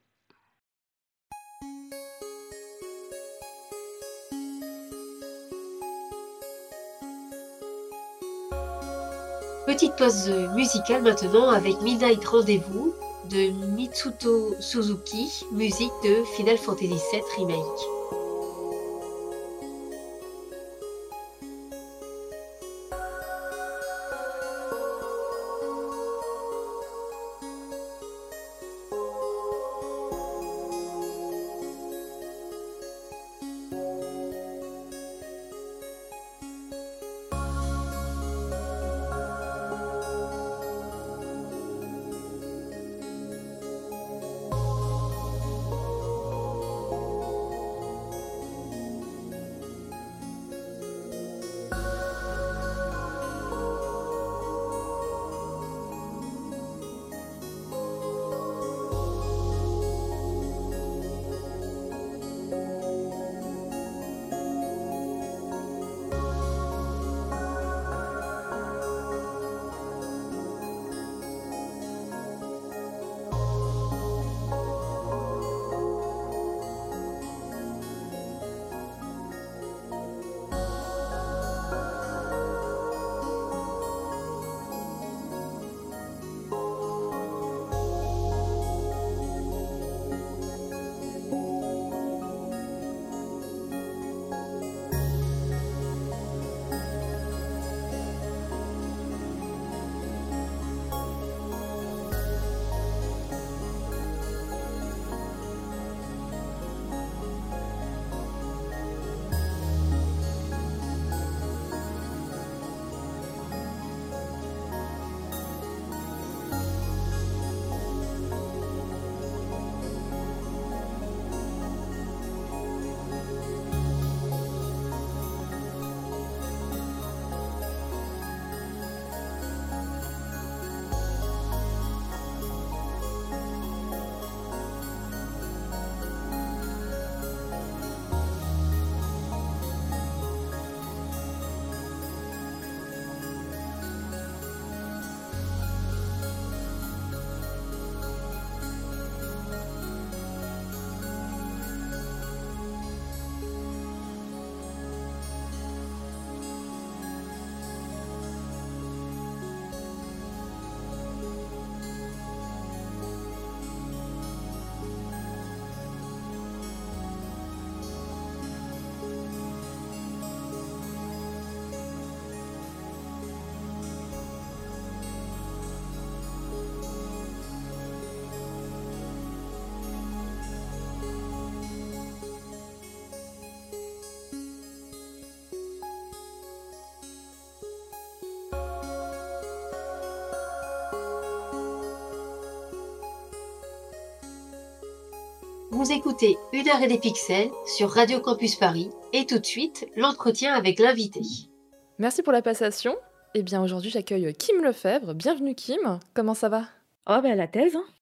Petite pause musicale maintenant avec Midnight Rendez-vous de Mitsuto Suzuki, musique de Final Fantasy sept Remake. Vous écoutez Une heure et des pixels sur Radio Campus Paris et tout de suite, l'entretien avec l'invité. Merci pour la passation. Eh bien, aujourd'hui, j'accueille Kim Lefebvre. Bienvenue, Kim. Comment ça va? Oh, bah, la thèse, hein.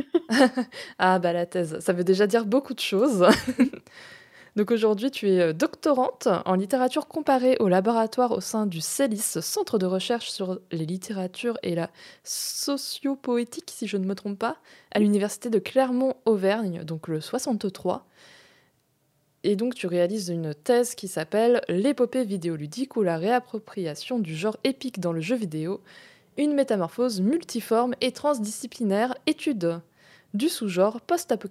Ah, bah, la thèse, ça veut déjà dire beaucoup de choses. Donc aujourd'hui, tu es doctorante en littérature comparée au laboratoire au sein du CELIS, Centre de recherche sur les littératures et la sociopoétique, si je ne me trompe pas, à l'université de Clermont-Auvergne, donc le soixante-trois. Et donc tu réalises une thèse qui s'appelle « L'épopée vidéoludique ou la réappropriation du genre épique dans le jeu vidéo, une métamorphose multiforme et transdisciplinaire, étude du sous-genre post-apocalyptique ».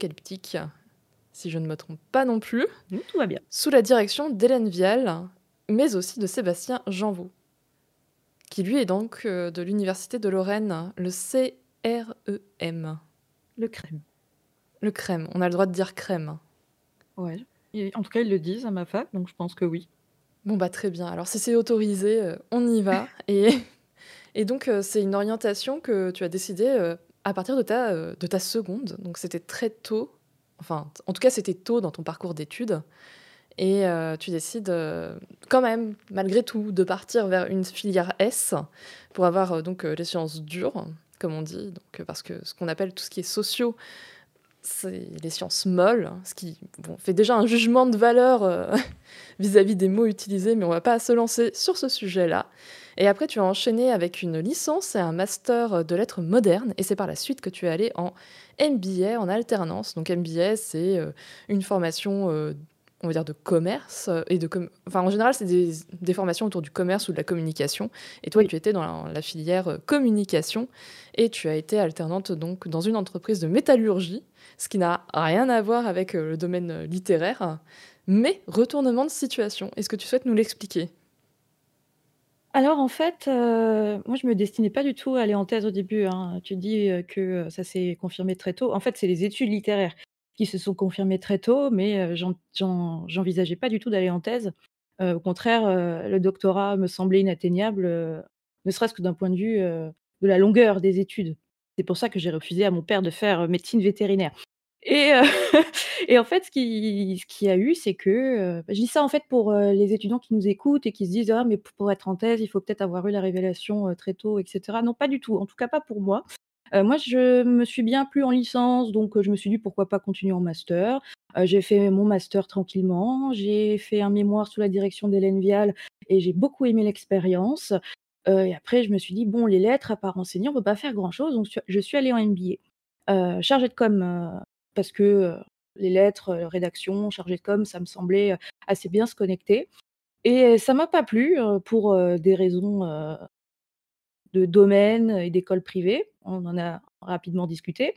Si je ne me trompe pas non plus. Mmh, tout va bien. Sous la direction d'Hélène Vial, mais aussi de Sébastien Janvaux, qui lui est donc euh, de l'Université de Lorraine, le C R E M. Le crème. Le crème, on a le droit de dire crème. Ouais. Et en tout cas, ils le disent à ma fac, donc je pense que oui. Bon bah très bien, alors si c'est autorisé, euh, on y va. et, et donc euh, c'est une orientation que tu as décidé euh, à partir de ta, euh, de ta seconde, donc c'était très tôt. Enfin, en tout cas, c'était tôt dans ton parcours d'études. Et euh, tu décides euh, quand même, malgré tout, de partir vers une filière S pour avoir euh, donc euh, les sciences dures, comme on dit. Donc, euh, parce que ce qu'on appelle tout ce qui est socio, c'est les sciences molles, ce qui bon, fait déjà un jugement de valeur euh, vis-à-vis des mots utilisés, mais on ne va pas se lancer sur ce sujet-là. Et après, tu as enchaîné avec une licence et un master de lettres modernes, et c'est par la suite que tu es allé en M B A en alternance. Donc M B A, c'est euh, une formation, euh, on va dire, de commerce, et de com- enfin, en général, c'est des, des formations autour du commerce ou de la communication. Et toi, tu étais dans la, la filière euh, communication, et tu as été alternante donc dans une entreprise de métallurgie, ce qui n'a rien à voir avec euh, le domaine littéraire, mais retournement de situation. Est-ce que tu souhaites nous l'expliquer ? Alors en fait, euh, moi je me destinais pas du tout à aller en thèse au début, hein. Tu dis euh, que ça s'est confirmé très tôt. En fait, c'est les études littéraires qui se sont confirmées très tôt, mais euh, j'en- j'en- j'envisageais pas du tout d'aller en thèse. Euh, au contraire, euh, le doctorat me semblait inatteignable, euh, ne serait-ce que d'un point de vue euh, de la longueur des études. C'est pour ça que j'ai refusé à mon père de faire euh, médecine vétérinaire. Et, euh, et en fait, ce qui, ce qu'il y a eu, c'est que, euh, je dis ça en fait pour euh, les étudiants qui nous écoutent et qui se disent ah mais pour pour être en thèse, il faut peut-être avoir eu la révélation euh, très tôt, et cetera. Non, pas du tout. En tout cas, pas pour moi. Euh, moi, je me suis bien plu en licence, donc euh, je me suis dit pourquoi pas continuer en master. Euh, j'ai fait mon master tranquillement. J'ai fait un mémoire sous la direction d'Hélène Vial et j'ai beaucoup aimé l'expérience. Euh, et après, je me suis dit bon, les lettres à part enseigner, on peut pas faire grand-chose, donc je suis allée en M B A, euh, chargée de com. euh, parce que euh, les lettres, euh, rédaction, chargée de com, ça me semblait euh, assez bien se connecter. Et ça m'a pas plu euh, pour euh, des raisons euh, de domaine et d'école privée. On en a rapidement discuté.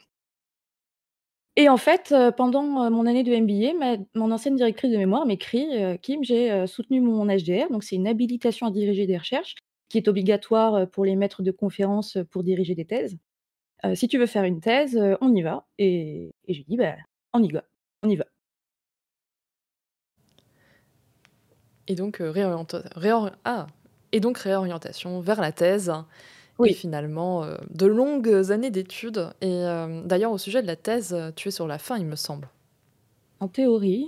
Et en fait, euh, pendant euh, mon année de M B A, ma- mon ancienne directrice de mémoire m'écrit euh, Kim, j'ai euh, soutenu mon H D R, donc c'est une habilitation à diriger des recherches qui est obligatoire euh, pour les maîtres de conférences euh, pour diriger des thèses. Euh, si tu veux faire une thèse, euh, on y va. Et, et j'ai dit, bah, on y va, on y va. Et donc, euh, réorienta- réori- ah. et donc réorientation vers la thèse. Oui. Et finalement, euh, de longues années d'études. Et euh, d'ailleurs, au sujet de la thèse, euh, tu es sur la fin, il me semble. En théorie.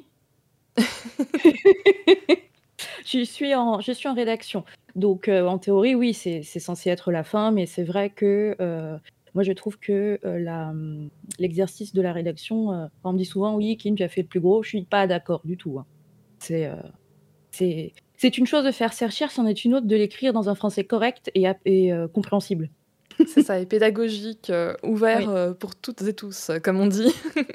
je, suis en, je suis en rédaction. Donc, euh, en théorie, oui, c'est c'est censé être la fin, mais c'est vrai que euh, moi, je trouve que euh, la, hum, l'exercice de la rédaction, euh, on me dit souvent, oui, Kim, tu as fait le plus gros. Je suis pas d'accord du tout, hein. C'est euh, c'est c'est une chose de faire ses recherches, c'en est une autre de l'écrire dans un français correct et, ap- et euh, compréhensible. C'est ça, et pédagogique, euh, ouvert Oui. euh, pour toutes et tous, euh, comme on dit.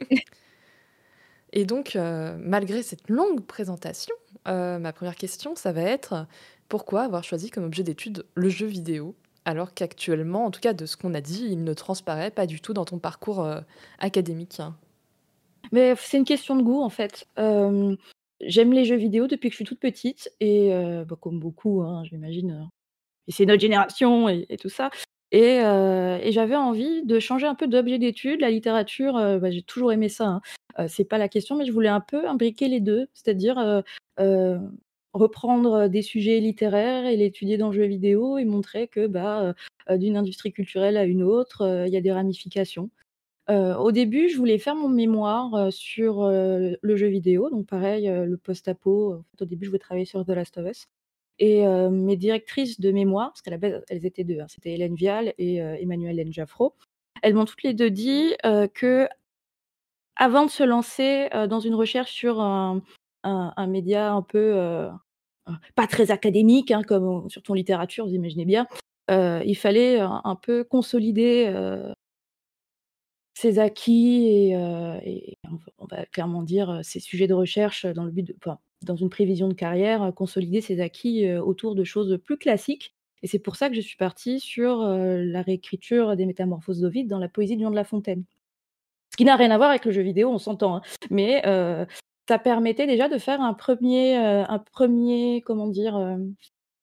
Et donc, euh, malgré cette longue présentation, euh, ma première question, ça va être pourquoi avoir choisi comme objet d'étude le jeu vidéo, alors qu'actuellement, en tout cas de ce qu'on a dit, il ne transparaît pas du tout dans ton parcours euh, académique. Mais c'est une question de goût, en fait. Euh, j'aime les jeux vidéo depuis que je suis toute petite, et euh, bah, comme beaucoup, hein, j'imagine, euh, et c'est notre génération et, et tout ça. Et, euh, et j'avais envie de changer un peu d'objet d'étude. La littérature, euh, bah, j'ai toujours aimé ça, hein. Euh, c'est pas la question, mais je voulais un peu imbriquer les deux, c'est-à-dire euh, euh, reprendre des sujets littéraires et l'étudier dans le jeu vidéo et montrer que bah, euh, d'une industrie culturelle à une autre, euh, il y a des ramifications. Heu, au début, je voulais faire mon mémoire, heu, sur, heu, le jeu vidéo, donc pareil, heu, le post-apo. En fait, au début, je voulais travailler sur The Last of Us et heu, mes directrices de mémoire, parce qu'à la base, elles étaient deux, hein, c'était Hélène Vial et heu, Emmanuelle Lenjaffro. Elles m'ont toutes les deux dit, heu, qu'avant de se lancer, heu, dans une recherche sur un un un média un peu, heu, heu, pas très académique, hein, comme surtout en littérature, vous imaginez bien, heu, il fallait un un peu consolider, heu ses acquis et heu et on va on va clairement dire, heu, ses sujets de recherche, dans le but de enfin, dans une prévision de carrière, heu, consolider ses acquis, heu, autour de choses plus classiques et c'est pour ça que je suis partie sur, heu, la réécriture des Métamorphoses d'Ovide dans la poésie de Jean de La Fontaine. Ce qui n'a rien à voir avec le jeu vidéo, on s'entend, hein, mais heu, ça permettait déjà de faire un premier, heu, un premier comment dire, hem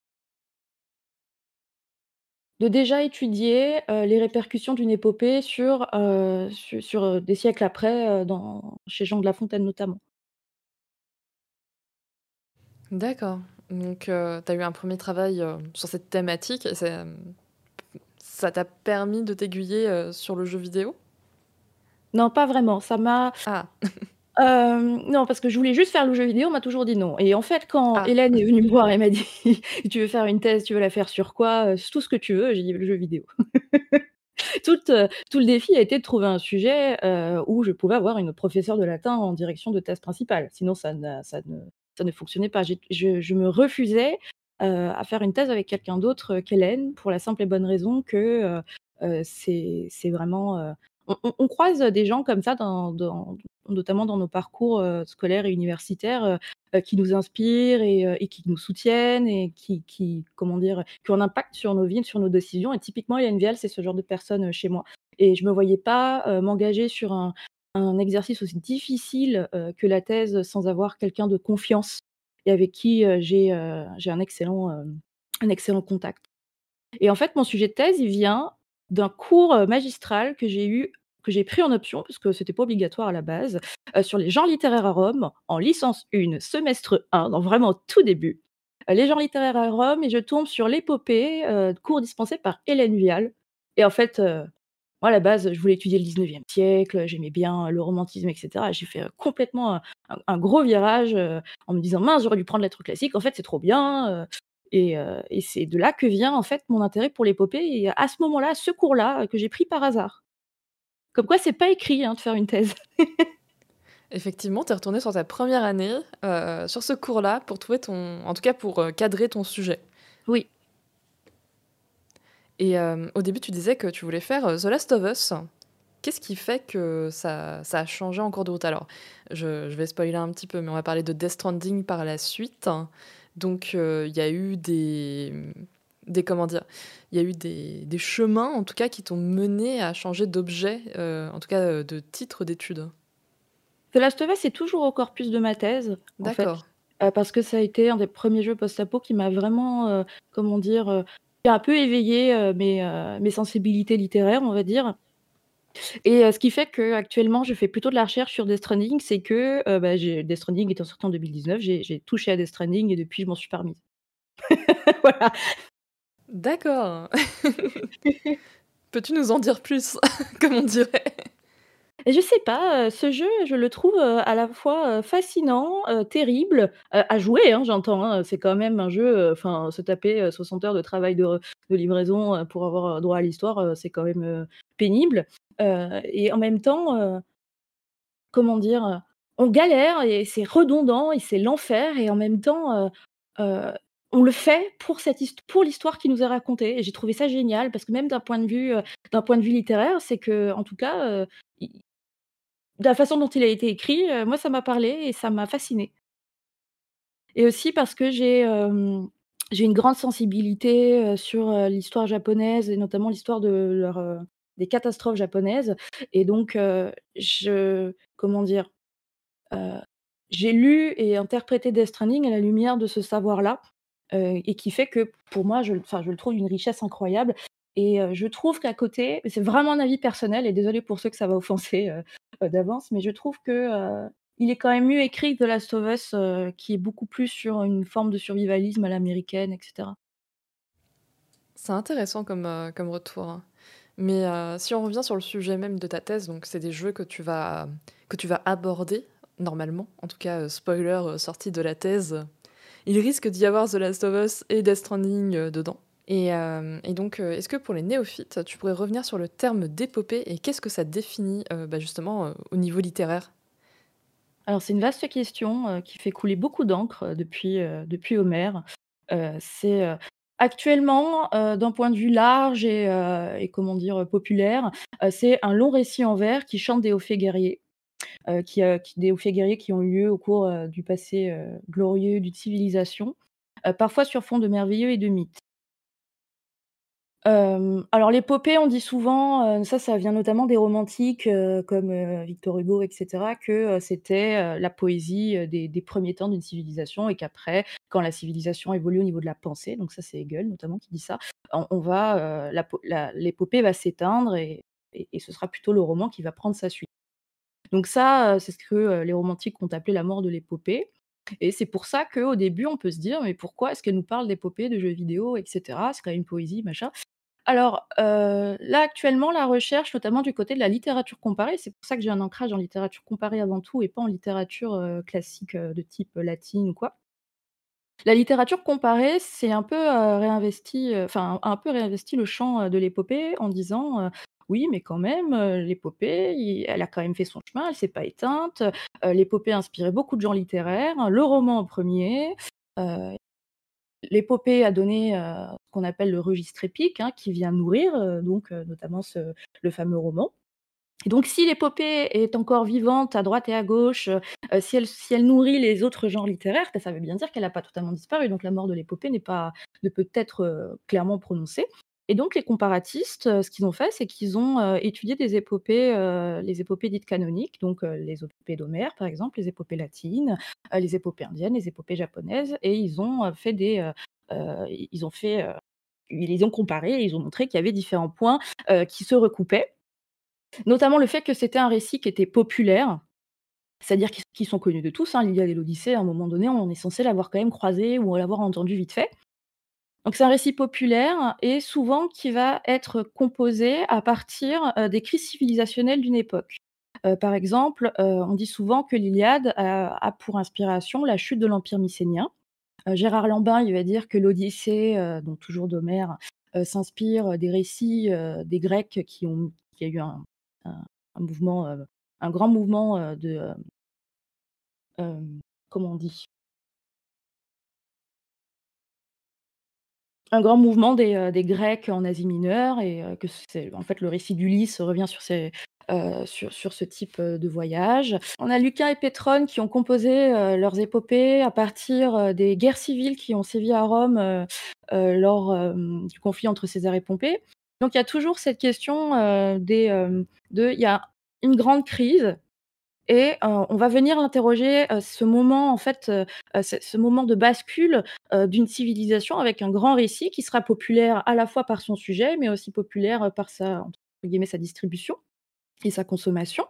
de déjà étudier, heu, les répercussions d'une épopée sur, heu, su sur, heu, des siècles après, heu, dans chez Jean de La Fontaine notamment. D'accord, donc heu, tu as eu un premier travail, heu, sur cette thématique et c'est, hem, ça t'a permis de t'aiguiller, heu, sur le jeu vidéo? Non, pas vraiment, ça m'a Ah. hem, non, parce que je voulais juste faire le jeu vidéo, on m'a toujours dit non et en fait, quand Ah. Hélène est venue me voir et m'a dit: «Tu veux faire une thèse, tu veux la faire sur quoi?» Heu, «Tout ce que tu veux», j'ai dit: «Le jeu vidéo». Toute, heu, tout le défi a été de trouver un sujet, heu, où je pouvais avoir une professeure de latin en direction de thèse principale. Sinon ça n'a ça ne ça ne fonctionnait pas. J'ai je je me refusais, heu, à faire une thèse avec quelqu'un d'autre qu'Hélène pour la simple et bonne raison que, heu heu, c'est c'est vraiment, heu on on on croise des gens comme ça dans dans notamment dans nos parcours, heu, scolaires et universitaires, heu heu, qui nous inspirent et heu et qui nous soutiennent et qui qui comment dire? Qui ont un impact sur nos vies, sur nos décisions et typiquement Hélène Vial, c'est ce genre de personne, heu, chez moi et je me voyais pas, heu, m'engager sur un un exercice aussi difficile, heu, que la thèse sans avoir quelqu'un de confiance et avec qui, heu, j'ai, heu, j'ai un excellent, hem, un excellent contact et en fait, mon sujet de thèse, il vient d'un cours, heu, magistral que j'ai eu que j'ai pris en option parce que c'était pas obligatoire à la base, heu, sur les genres littéraires à Rome, en licence un, semestre un, donc vraiment au tout début. Heu, les genres littéraires à Rome et je tombe sur l'épopée, heu, cours dispensé par Hélène Vial et en fait, heu, moi à la base, je voulais étudier le dix-neuvième siècle, j'aimais bien le romantisme et cetera. J'ai fait, heu, complètement un un un gros virage, heu, en me disant: «Mince, j'aurais dû prendre lettres classiques, en fait, c'est trop bien», heu et heu et c'est de là que vient, en fait, mon intérêt pour l'épopée et à ce moment-là, ce cours-là, que j'ai pris par hasard. Comme quoi c'est pas écrit, hein, de faire une thèse. Effectivement, tu es retournée sur ta première année, heu, sur ce cours-là pour trouver ton en tout cas pour, heu, cadrer ton sujet. Oui. Et hem, au début, tu disais que tu voulais faire, heu, The Last of Us. Qu'est-ce qui fait que ça ça a changé en cours de route? Alors, je je vais spoiler un petit peu, mais on va parler de Death Stranding par la suite. Donc, heu, il y a eu des, mmh, des comment dire? Il y a eu des des chemins, en tout cas, qui t'ont menée à changer d'objet, heu, en tout cas, heu, de titre d'études. The Last of Us est toujours au corpus de ma thèse, en fait, D'accord. heu, parce que ça a été un des premiers jeux post-apo qui m'a vraiment, heu, comment dire? Heu, qui a un peu éveillé, heu, mes, heu, mes sensibilités littéraires, on va dire et heu, ce qui fait qu'actuellement, je fais plutôt de la recherche sur Death Stranding, c'est que, heu, bah, j'ai Death Stranding étant sorti en deux mille dix-neuf, j'ai j'ai touché à Death Stranding et depuis, je m'en suis pas remise. Voilà. D'accord. Peux-tu nous en dire plus? Comme on dirait. Et je sais pas, heu, ce jeu, je le trouve, heu, à la fois, heu, fascinant, heu, terrible, heu, à jouer, hein, j'entends, hein, c'est quand même un jeu, heu, enfin, se taper, heu, soixante heures de travail de re de livraison, heu, pour avoir, heu, droit à l'histoire, heu, c'est quand même, heu, pénible, heu et en même temps, heu comment dire? Heu, on galère et c'est redondant et c'est l'enfer et en même temps, heu heu, on le fait pour cette hist pour l'histoire qui nous est racontée et j'ai trouvé ça génial parce que même d'un point de vue, heu, d'un point de vue littéraire, c'est qu'en tout cas, heu, i de la façon dont il a été écrit, heu, moi ça m'a parlé et ça m'a fascinée. Et aussi parce que j'ai, hem, j'ai une grande sensibilité, heu, sur, heu, l'histoire japonaise et notamment l'histoire de leur, heu, des catastrophes japonaises et donc heu, je comment dire? Heu, j'ai lu et interprété Death Stranding à la lumière de ce savoir-là, heu et qui fait que pour moi, je enfin, je le trouve d'une richesse incroyable et heu, je trouve qu'à côté c'est vraiment un avis personnel et désolée pour ceux que ça va offenser, heu heu, d'avance, mais je trouve que, heu, il est quand même mieux écrit que The Last of Us, heu, qui est beaucoup plus sur une forme de survivalisme à l'américaine et cetera. C'est intéressant comme, heu, comme retour, hein. Mais euh, si on revient sur le sujet même de ta thèse, donc c'est des jeux que tu vas, que tu vas aborder normalement. En tout cas, euh, spoiler euh, sorti de la thèse, il risque d'y avoir The Last of Us et Death Stranding euh, dedans. Et, euh, et donc, euh, est-ce que pour les néophytes, tu pourrais revenir sur le terme d'épopée et qu'est-ce que ça définit euh, bah, justement euh, au niveau littéraire? Alors, c'est une vaste question euh, qui fait couler beaucoup d'encre euh, depuis, euh, depuis Homère. Euh, c'est euh, actuellement, euh, d'un point de vue large et, euh, et comment dire, populaire, euh, c'est un long récit en vers qui chante des hauts faits guerriers. Euh, qui, euh, qui, des hauts faits guerriers qui ont eu lieu au cours euh, du passé euh, glorieux d'une civilisation, euh, parfois sur fond de merveilleux et de mythes. Euh, alors l'épopée, on dit souvent, euh, ça, ça vient notamment des romantiques euh, comme euh, Victor Hugo, et cetera, que euh, c'était euh, la poésie euh, des, des premiers temps d'une civilisation et qu'après, quand la civilisation évolue au niveau de la pensée, donc ça c'est Hegel notamment qui dit ça, on, on va, euh, la po- la- l'épopée va s'éteindre et, et- et ce sera plutôt le roman qui va prendre sa suite. Donc ça, euh, c'est ce que euh, les romantiques ont appelé la mort de l'épopée. Et c'est pour ça qu'au début, on peut se dire, mais pourquoi est-ce qu'elle nous parle d'épopée, de jeux vidéo, et cetera. C'est quand même une poésie, machin. Alors, euh, là, actuellement, la recherche, notamment du côté de la littérature comparée, c'est pour ça que j'ai un ancrage en littérature comparée avant tout et pas en littérature euh, classique euh, de type euh, latine ou quoi. La littérature comparée, c'est un peu euh, réinvesti, euh, enfin, un peu réinvesti le champ euh, de l'épopée en disant euh, oui, mais quand même, euh, l'épopée, il- elle a quand même fait son chemin, elle s'est pas éteinte. Euh, l'épopée a inspiré beaucoup de gens littéraires, le roman en premier. euh, L'épopée a donné euh, ce qu'on appelle le registre épique, hein, qui vient nourrir euh, donc euh, notamment ce- le fameux roman. Et donc, si l'épopée est encore vivante à droite et à gauche, euh, si, elle, si elle nourrit les autres genres littéraires, ben, ça veut bien dire qu'elle n'a pas totalement disparu. Donc, la mort de l'épopée n'est pas, ne peut être euh, clairement prononcée. Et donc, les comparatistes, euh, ce qu'ils ont fait, c'est qu'ils ont euh, étudié des épopées, euh, les épopées dites canoniques, donc euh, les épopées d'Homère, par exemple, les épopées latines, euh, les épopées indiennes, les épopées japonaises, et ils ont euh, fait des, euh, euh, ils ont fait, euh, ils les ont comparés, et ils ont montré qu'il y avait différents points euh, qui se recoupaient. Notamment le fait que c'était un récit qui était populaire, c'est-à-dire qui, qui sont connus de tous. Hein, l'Iliade et l'Odyssée, à un moment donné, on est censé l'avoir quand même croisé ou l'avoir entendu vite fait. Donc c'est un récit populaire et souvent qui va être composé à partir euh, des crises civilisationnelles d'une époque. Euh, par exemple, euh, on dit souvent que l'Iliade a, a pour inspiration la chute de l'Empire mycénien. Euh, Gérard Lambin, il va dire que l'Odyssée, euh, donc toujours d'Homère, euh, s'inspire des récits euh, des Grecs qui ont, qui a eu un, un, un mouvement, euh, un grand mouvement euh, de, euh, euh, comment on dit, un grand mouvement des, euh, des Grecs en Asie mineure et euh, que c'est en fait le récit d'Ulysse revient sur ces euh, sur, sur ce type euh, de voyage. On a Lucain et Pétrone qui ont composé euh, leurs épopées à partir euh, des guerres civiles qui ont sévi à Rome euh, euh, lors euh, du conflit entre César et Pompée. Donc il y a toujours cette question euh, des, euh, de, il y a une grande crise et euh, on va venir interroger euh, ce moment en fait, euh, ce, ce moment de bascule euh, d'une civilisation avec un grand récit qui sera populaire à la fois par son sujet, mais aussi populaire euh, par sa, entre guillemets, sa distribution et sa consommation.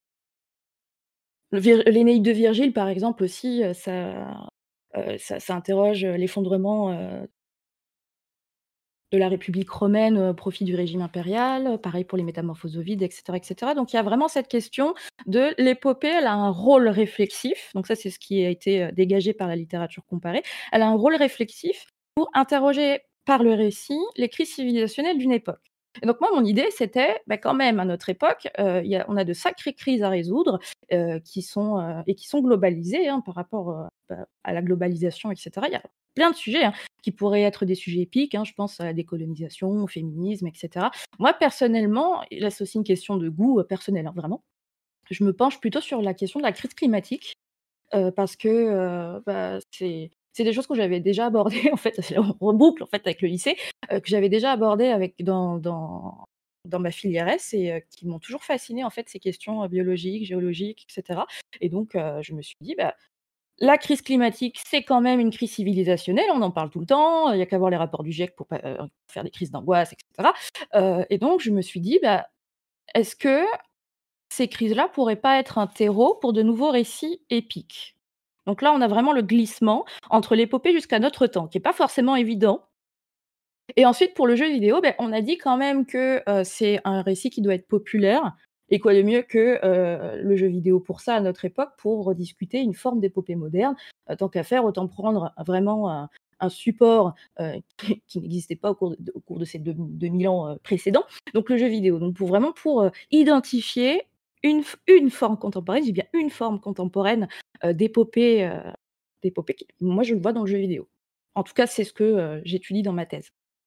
Le Vir- L'Énéide de Virgile, par exemple, aussi, euh, ça, euh, ça, ça interroge l'effondrement euh, de la République romaine au profit du régime impérial, pareil pour les métamorphoses d'Ovide, et cetera, et cetera. Donc il y a vraiment cette question de l'épopée, elle a un rôle réflexif, donc ça c'est ce qui a été euh, dégagé par la littérature comparée, elle a un rôle réflexif pour interroger par le récit les crises civilisationnelles d'une époque. Et donc moi, mon idée, c'était, bah, quand même, à notre époque, euh, y a, on a de sacrées crises à résoudre euh, qui sont, euh, et qui sont globalisées hein, par rapport euh, bah, à la globalisation, et cetera. Il y a plein de sujets hein, qui pourraient être des sujets épiques. Hein, je pense à la décolonisation, au féminisme, et cetera. Moi, personnellement, et là, c'est aussi une question de goût euh, personnel, hein, vraiment, je me penche plutôt sur la question de la crise climatique euh, parce que euh, bah, c'est... C'est des choses que j'avais déjà abordées, en fait, on reboucle en fait avec le lycée, euh, que j'avais déjà abordées avec, dans, dans, dans ma filière S et euh, qui m'ont toujours fascinée, en fait, ces questions euh, biologiques, géologiques, et cetera. Et donc, euh, je me suis dit, bah, la crise climatique, c'est quand même une crise civilisationnelle, on en parle tout le temps, il n'y a qu'à voir les rapports du GIEC pour pas, euh, faire des crises d'angoisse, et cetera. Euh, et donc, je me suis dit, bah, est-ce que ces crises-là pourraient pas être un terreau pour de nouveaux récits épiques ? Donc là, on a vraiment le glissement entre l'épopée jusqu'à notre temps, qui n'est pas forcément évident. Et ensuite, pour le jeu vidéo, ben, on a dit quand même que euh, c'est un récit qui doit être populaire. Et quoi de mieux que euh, le jeu vidéo pour ça à notre époque, pour rediscuter une forme d'épopée moderne. Euh, tant qu'à faire, autant prendre vraiment un, un support euh, qui, qui n'existait pas au cours de, au cours de ces deux, deux mille ans euh, précédents. Donc le jeu vidéo. Donc pour vraiment pour euh, identifier une, une forme contemporaine, je dis bien une forme contemporaine euh, d'épopée, euh, d'épopée. qui- Moi, je le vois dans le jeu vidéo. En tout cas, c'est ce que euh, j'étudie dans ma thèse.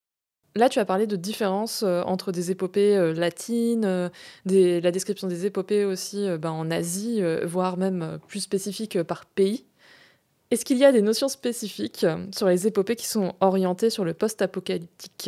Là, tu as parlé de différences euh, entre des épopées euh, latines, euh, des- la description des épopées aussi euh, ben, en Asie, euh, voire même euh, plus spécifiques euh, par pays. Est-ce qu'il y a des notions spécifiques euh, sur les épopées qui sont orientées sur le post-apocalyptique?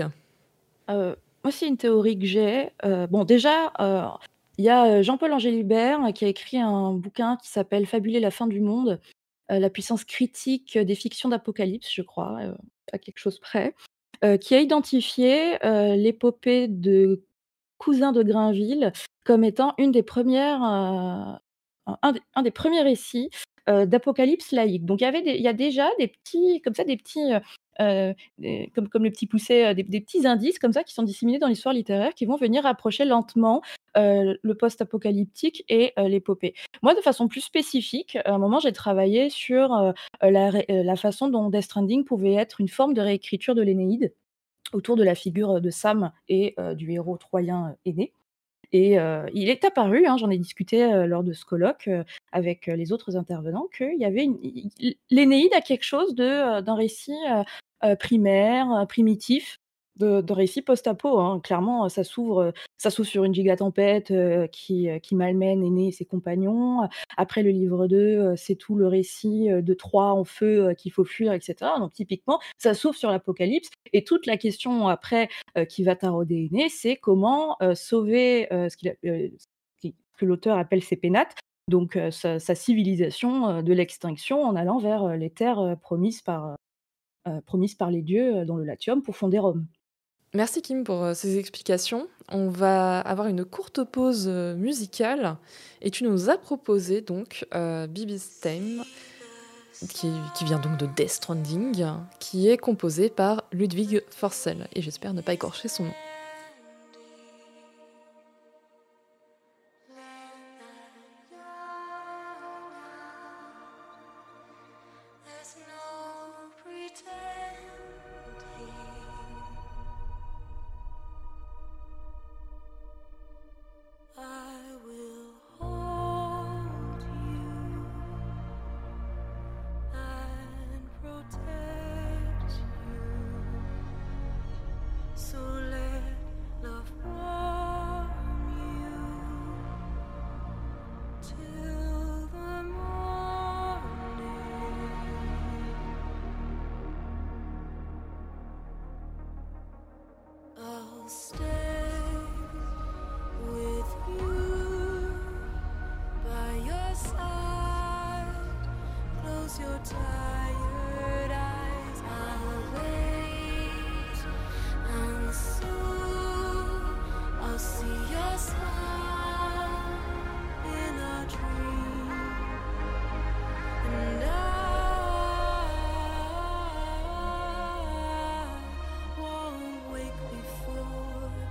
Euh, moi, c'est une théorie que j'ai. Euh, bon, déjà, euh, il y a euh, Jean-Paul Angélibert euh, qui a écrit un bouquin qui s'appelle Fabuler la fin du monde, euh, la puissance critique des fictions d'apocalypse, je crois, euh, à quelque chose près, euh, qui a identifié euh, l'épopée de Cousin de Grainville comme étant une des premières, euh, un, un des, un des premiers récits euh, d'apocalypse laïque. Donc il y avait, des- il y a déjà des petits, comme ça, des petits, euh, euh, des- comme, comme le petit poussé, euh, des, des petits indices comme ça qui sont disséminés dans l'histoire littéraire qui vont venir rapprocher lentement euh, le post-apocalyptique et euh, l'épopée. Moi, de façon plus spécifique, à un moment, j'ai travaillé sur euh, la, ré- euh, la façon dont Death Stranding pouvait être une forme de réécriture de l'Énéide autour de la figure de Sam et euh, du héros troyen euh, aîné. Et euh, il est apparu, hein, j'en ai discuté euh, lors de ce colloque euh, avec euh, les autres intervenants, qu'il y avait une... il- l'Énéide a quelque chose de, euh, d'un récit euh, euh, primaire, euh, primitif, de, de récit post-apo. Hein. Clairement, ça s'ouvre, euh, ça s'ouvre sur une gigatempête euh, qui, euh, qui malmène Aîné et ses compagnons. Après le livre deux, euh, c'est tout le récit euh, de Troie en feu euh, qu'il faut fuir, et cetera. Donc typiquement, ça s'ouvre sur l'apocalypse. Et toute la question après euh, qui va tarauder Aîné, c'est comment euh, sauver euh, ce, qu'il a- euh, ce qui- ce que l'auteur appelle ses pénates, donc euh, sa, sa civilisation euh, de l'extinction en allant vers euh, les terres euh, promises par, euh, promises par les dieux euh, dans le Latium pour fonder Rome. Merci Kim pour euh, ces explications. On va avoir une courte pause euh, musicale et tu nous as proposé donc euh, Baby's Time qui, qui vient donc de Death Stranding, qui est composé par Ludwig Forssell et j'espère ne pas écorcher son nom. So let love warm you till the morning. I'll stay with you by your side. Close your tired eyes. I'll wait. And soon I'll see your smile in a dream, and I won't wake before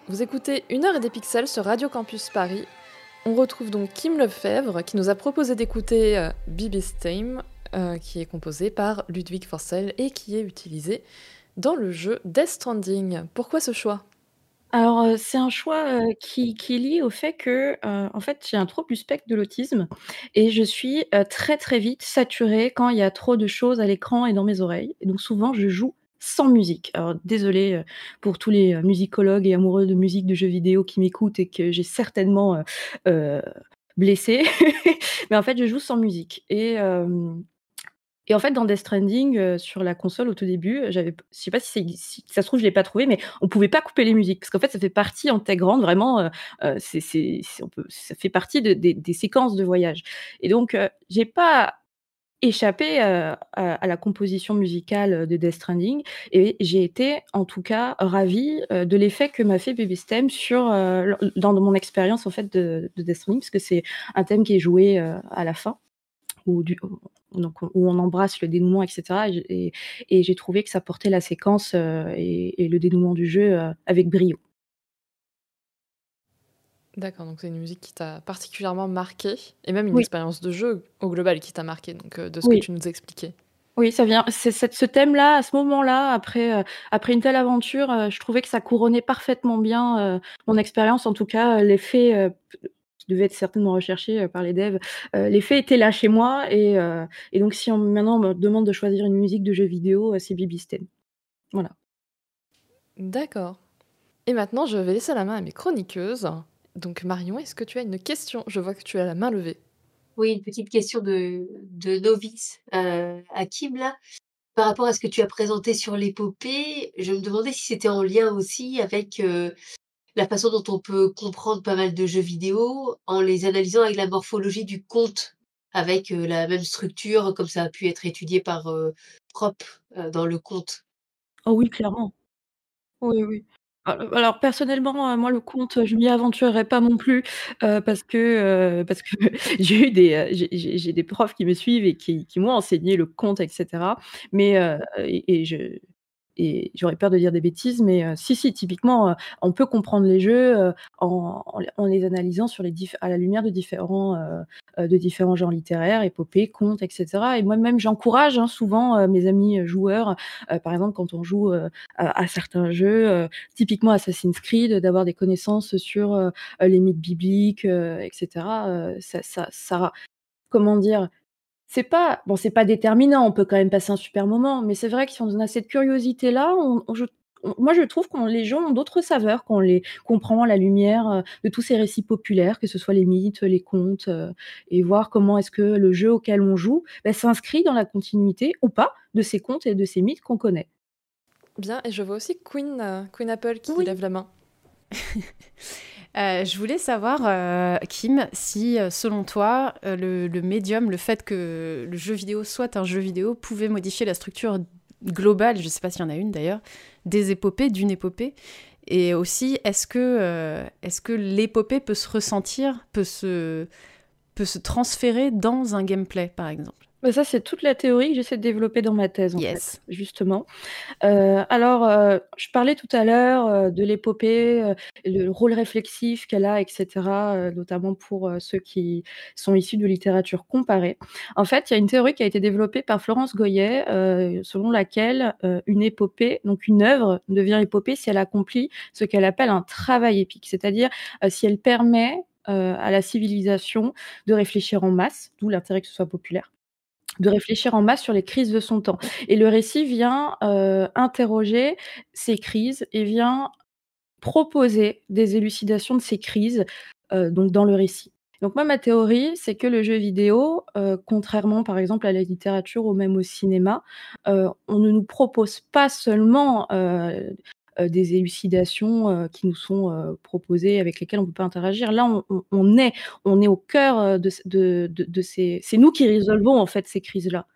Vous écoutez Une heure et des pixels sur Radio Campus Paris. On retrouve donc Kim Lefebvre qui nous a proposé d'écouter euh, Bibistheim, euh, qui est composé par Ludwig Forssell et qui est utilisé dans le jeu Death Stranding. Pourquoi ce choix ? Alors, euh, c'est un choix euh, qui, qui est lié au fait que, euh, en fait, j'ai un trouble du spectre de l'autisme et je suis euh, très très vite saturée quand il y a trop de choses à l'écran et dans mes oreilles. Et donc souvent, je joue sans musique. Alors, désolée euh, pour tous les euh, musicologues et amoureux de musique de jeux vidéo qui m'écoutent et que j'ai certainement euh, euh, blessé, mais en fait, je joue sans musique. Et euh, Et en fait, dans Death Stranding, euh, sur la console au tout début, j'avais, je sais pas si, c'est, si ça se trouve, je l'ai pas trouvé, mais on pouvait pas couper les musiques parce qu'en fait, ça fait partie intégrante, vraiment, euh, euh, c'est, c'est, c'est- on peut, ça fait partie de- des des séquences de voyage. Et donc, euh, j'ai pas échappé euh, à, à la composition musicale de Death Stranding et j'ai été, en tout cas, ravie euh, de l'effet que m'a fait Bibistheim sur euh, l- dans mon expérience en fait de, de Death Stranding, parce que c'est un thème qui est joué euh, à la fin où, du- donc, où on embrasse le dénouement, et cetera. Et, et- et j'ai trouvé que ça portait la séquence euh, et, et le dénouement du jeu euh, avec brio. D'accord, donc c'est une musique qui t'a particulièrement marqué, et même une Oui, expérience de jeu au global qui t'a marqué, donc euh, de ce que oui, tu nous expliquais. oui, ça vient. C'est cette- ce thème-là, à ce moment-là, après, euh, après une telle aventure, euh, je trouvais que ça couronnait parfaitement bien euh, mon expérience. En tout cas, euh, l'effet euh, qui devait être certainement recherché euh, par les devs, euh, l'effet était là chez moi. Et, euh, et donc, si on, maintenant on me demande de choisir une musique de jeu vidéo, euh, c'est Bibistheim. Voilà. D'accord. Et maintenant, je vais laisser la main à mes chroniqueuses. Donc Marion, est-ce que tu as une question ? Je vois que tu as la main levée. Oui, une petite question de, de novice euh, à Kim, là. Par rapport à ce que tu as présenté sur l'épopée, je me demandais si c'était en lien aussi avec euh, la façon dont on peut comprendre pas mal de jeux vidéo en les analysant avec la morphologie du conte, avec euh, la même structure, comme ça a pu être étudié par euh, Prop euh, dans le conte. Oh oui, clairement. Oui, oui. Al alors personnellement, heu, moi le conte, je m'y aventurerais pas non plus, heu, parce que, heu, parce que j'ai eu des, heu, j'ai j'ai j'ai des profs qui me suivent et qui qui m'ont enseigné le conte et cetera. Mais, heu, et et je et j'aurais peur de dire des bêtises, mais, heu, si, si, typiquement, heu, on peut comprendre les jeux, heu, en en les en les analysant sur les diff à la lumière de différents, heu heu, de différents genres littéraires, épopées, contes et cetera. Et moi-même, j'encourage, hein, souvent, heu, mes amis, heu, joueurs, heu, par exemple, quand on joue, heu, à à certains jeux, heu, typiquement Assassin's Creed, d'avoir des connaissances sur, heu heu, les mythes bibliques, heu, et cetera. Heu, ça ça ça comment dire? C'est pas bon, c'est pas déterminant, on peut quand même passer un super moment, mais c'est vrai que si on a cette curiosité-là, on on je on moi je trouve que les jeux ont d'autres saveurs quand on les comprend à la lumière, heu, de tous ces récits populaires, que ce soit les mythes, les contes, heu, et voir comment est-ce que le jeu auquel on joue, bah, s'inscrit dans la continuité ou pas de ces contes et de ces mythes qu'on connaît. Bien, et je vois aussi Queen, euh, Queen Apple qui Oui. lève la main. Euh, je voulais savoir, euh, Kim, si euh, selon toi, euh, le, le médium, le fait que le jeu vidéo soit un jeu vidéo, pouvait modifier la structure globale, je ne sais pas s'il y en a une d'ailleurs, des épopées, d'une épopée. Et aussi, est-ce que, euh, est-ce que l'épopée peut se ressentir, peut se, peut se transférer dans un gameplay, par exemple ? Bah, ça, c'est toute la théorie que j'essaie de développer dans ma thèse, en Yes. fait, justement. Heu, alors, heu, je parlais tout à l'heure, heu, de l'épopée, heu, le rôle réflexif qu'elle a et cetera, heu, notamment pour, heu, ceux qui sont issus de littérature comparée. En fait, il y a une théorie qui a été développée par Florence Goyet, heu, selon laquelle, heu, une épopée, donc une œuvre devient épopée si elle accomplit ce qu'elle appelle un travail épique. C'est-à-dire, heu, si elle permet, heu, à la civilisation de réfléchir en masse, d'où l'intérêt que ce soit populaire, de réfléchir en masse sur les crises de son temps. Et le récit vient, heu, interroger ces crises et vient proposer des élucidations de ces crises, heu, donc dans le récit. Donc moi, ma théorie, c'est que le jeu vidéo, heu, contrairement par exemple à la littérature ou même au cinéma, heu, on ne nous propose pas seulement, heu heu, des élucidations, heu, qui nous sont, heu, proposées, avec lesquelles on ne peut pas interagir. Là, on on on est on est au cœur, heu, de c de de de ces c'est nous qui résolvons en fait ces crises-là.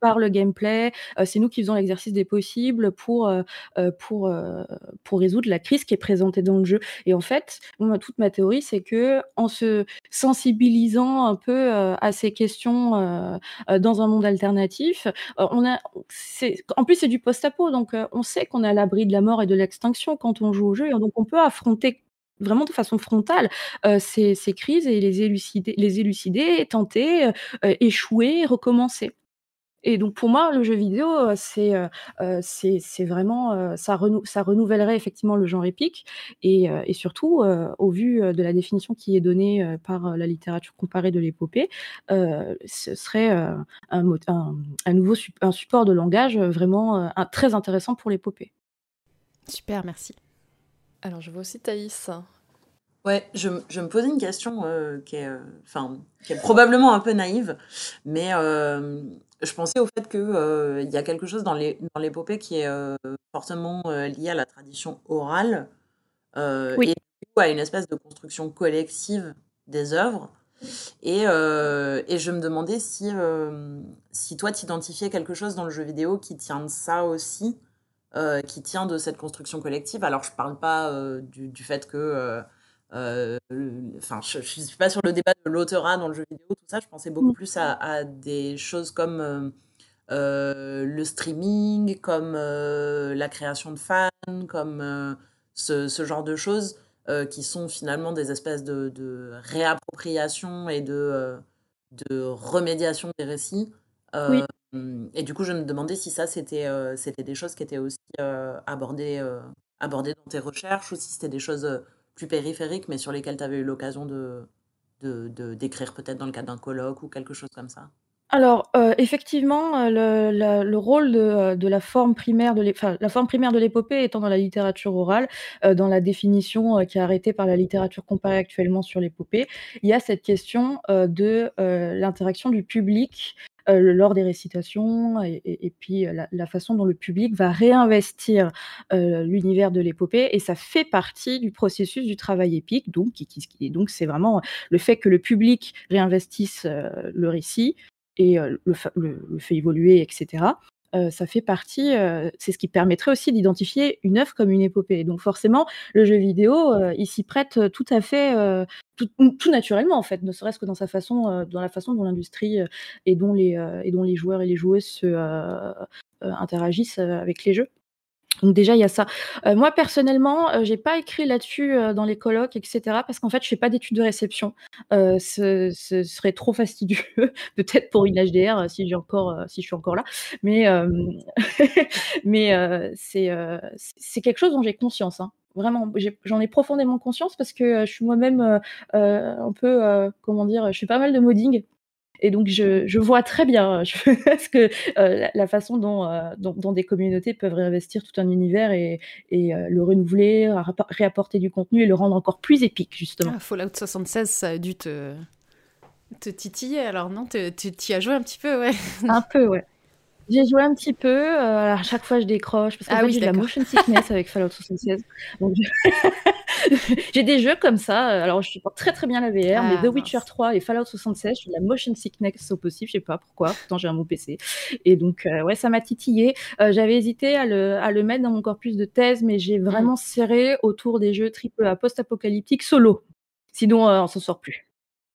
par le gameplay. Euh, c'est nous qui faisons l'exercice des possibles pour, euh, euh, pour, euh, pour résoudre la crise qui est présentée dans le jeu. Et en fait, moi, toute ma théorie, c'est que en se sensibilisant un peu euh, à ces questions euh, euh, dans un monde alternatif, euh, on a, c'est, en plus c'est du post-apo, donc euh, on sait qu'on est à l'abri de la mort et de l'extinction quand on joue au jeu, et donc on peut affronter vraiment de façon frontale euh, ces, ces crises et les élucider, les élucider, tenter, euh, échouer, recommencer. Et donc pour moi, le jeu vidéo, euh, c'est, euh, euh, c'est, c'est vraiment, euh, ça, renou- ça renouvellerait effectivement le genre épique, et, euh, et surtout, euh, au vu euh, de la définition qui est donnée euh, par euh, la littérature comparée de l'épopée, euh, ce serait euh, un, mot- un, un nouveau sup- un support de langage euh, vraiment euh, un- très intéressant pour l'épopée. Super, merci. Alors, je vois aussi Thaïs. Ouais, je, m- je me posais une question euh, qui est, euh, enfin, qui est probablement un peu naïve, mais euh, je pensais au fait que euh, il y a quelque chose dans les, dans l'épopée qui est euh, fortement euh, lié à la tradition orale euh, Oui. et du coup, à une espèce de construction collective des œuvres. Et, euh, et je me demandais si, euh, si toi, t'identifiais quelque chose dans le jeu vidéo qui tient de ça aussi, euh, qui tient de cette construction collective. Alors, je parle pas euh, du, du fait que... euh, euh, le- Enfin, je, je suis pas sur le débat de l'autorat dans le jeu vidéo, tout ça. Je pensais beaucoup Mm. plus à, à des choses comme euh, euh, le streaming, comme euh, la création de fans, comme euh, ce, ce genre de choses euh, qui sont finalement des espèces de, de réappropriation et de, euh, de remédiation des récits. Oui. Euh, et du coup, je me demandais si ça, c'était euh, c'était des choses qui étaient aussi euh, abordées, euh, abordées dans tes recherches ou si c'était des choses euh, plus périphériques, mais sur lesquelles tu avais eu l'occasion de, de, de- d'écrire peut-être dans le cadre d'un colloque ou quelque chose comme ça. Alors, heu, effectivement, heu, le la le rôle de, heu, de la forme primaire de l'é enfin, la forme primaire de l'épopée étant dans la littérature orale, heu, dans la définition, heu, qui est arrêtée par la littérature comparée actuellement sur l'épopée, il y a cette question, heu, de, heu, l'interaction du public, heu, lors des récitations et et et puis, heu, la la façon dont le public va réinvestir, heu, l'univers de l'épopée, et ça fait partie du processus du travail épique, donc qui qui qui donc c'est vraiment le fait que le public réinvestisse, heu, le récit et heu, le fa le le fait évoluer et cetera. Heu, ça fait partie, heu, c'est ce qui permettrait aussi d'identifier une œuvre comme une épopée. Donc forcément, le jeu vidéo, heu, il s'y prête, heu, tout à fait, heu, tout tout naturellement en fait, ne serait-ce que dans sa façon, heu, dans la façon dont l'industrie, heu, et dont les, heu, et dont les joueurs et les joueuses se, heu heu, interagissent, heu, avec les jeux. Donc déjà, il y a ça. Heu, moi personnellement, heu, j'ai pas écrit là-dessus, heu, dans les colloques et cetera, parce qu'en fait, je fais pas d'études de réception. Heu, ce ce serait trop fastidieux, peut-être pour une H D R, heu, si j'ai encore, heu, si je suis encore là. Mais hem, mais heu, c'est, heu, c'est c'est quelque chose dont j'ai conscience, hein. Vraiment, j'ai j'en ai profondément conscience parce que, heu, je suis moi-même, heu heu, un peu, heu, comment dire? Je fais pas mal de modding. Et donc je je vois très bien, je ce que, heu, la la façon dont, heu, dont dont des communautés peuvent réinvestir tout un univers et et heu, le renouveler, rapa réapporter du contenu et le rendre encore plus épique, justement. Ah, Fallout soixante-seize, ça a dû te, te titiller, alors non, te- tu t'y as joué un petit peu, ouais. Un peu, ouais. J'ai joué un petit peu, heu, alors à chaque fois je décroche parce qu'en Ah fait oui, j'ai de la d'accord. motion sickness avec Fallout soixante-seize. Donc je j'ai des jeux comme ça, heu, alors je supporte très, très bien la V R, mais Ah The Witcher mince. trois et Fallout soixante-seize, j'ai de la motion sickness au possible, je sais pas pourquoi, pourtant j'ai un bon P C. Et donc heu, ouais, ça m'a titillée. Heu, j'avais hésité à le à le mettre dans mon corpus de thèse, mais j'ai Mmh. vraiment serré autour des jeux triple A post-apocalyptiques solo. Sinon, heu, on s'en sort plus.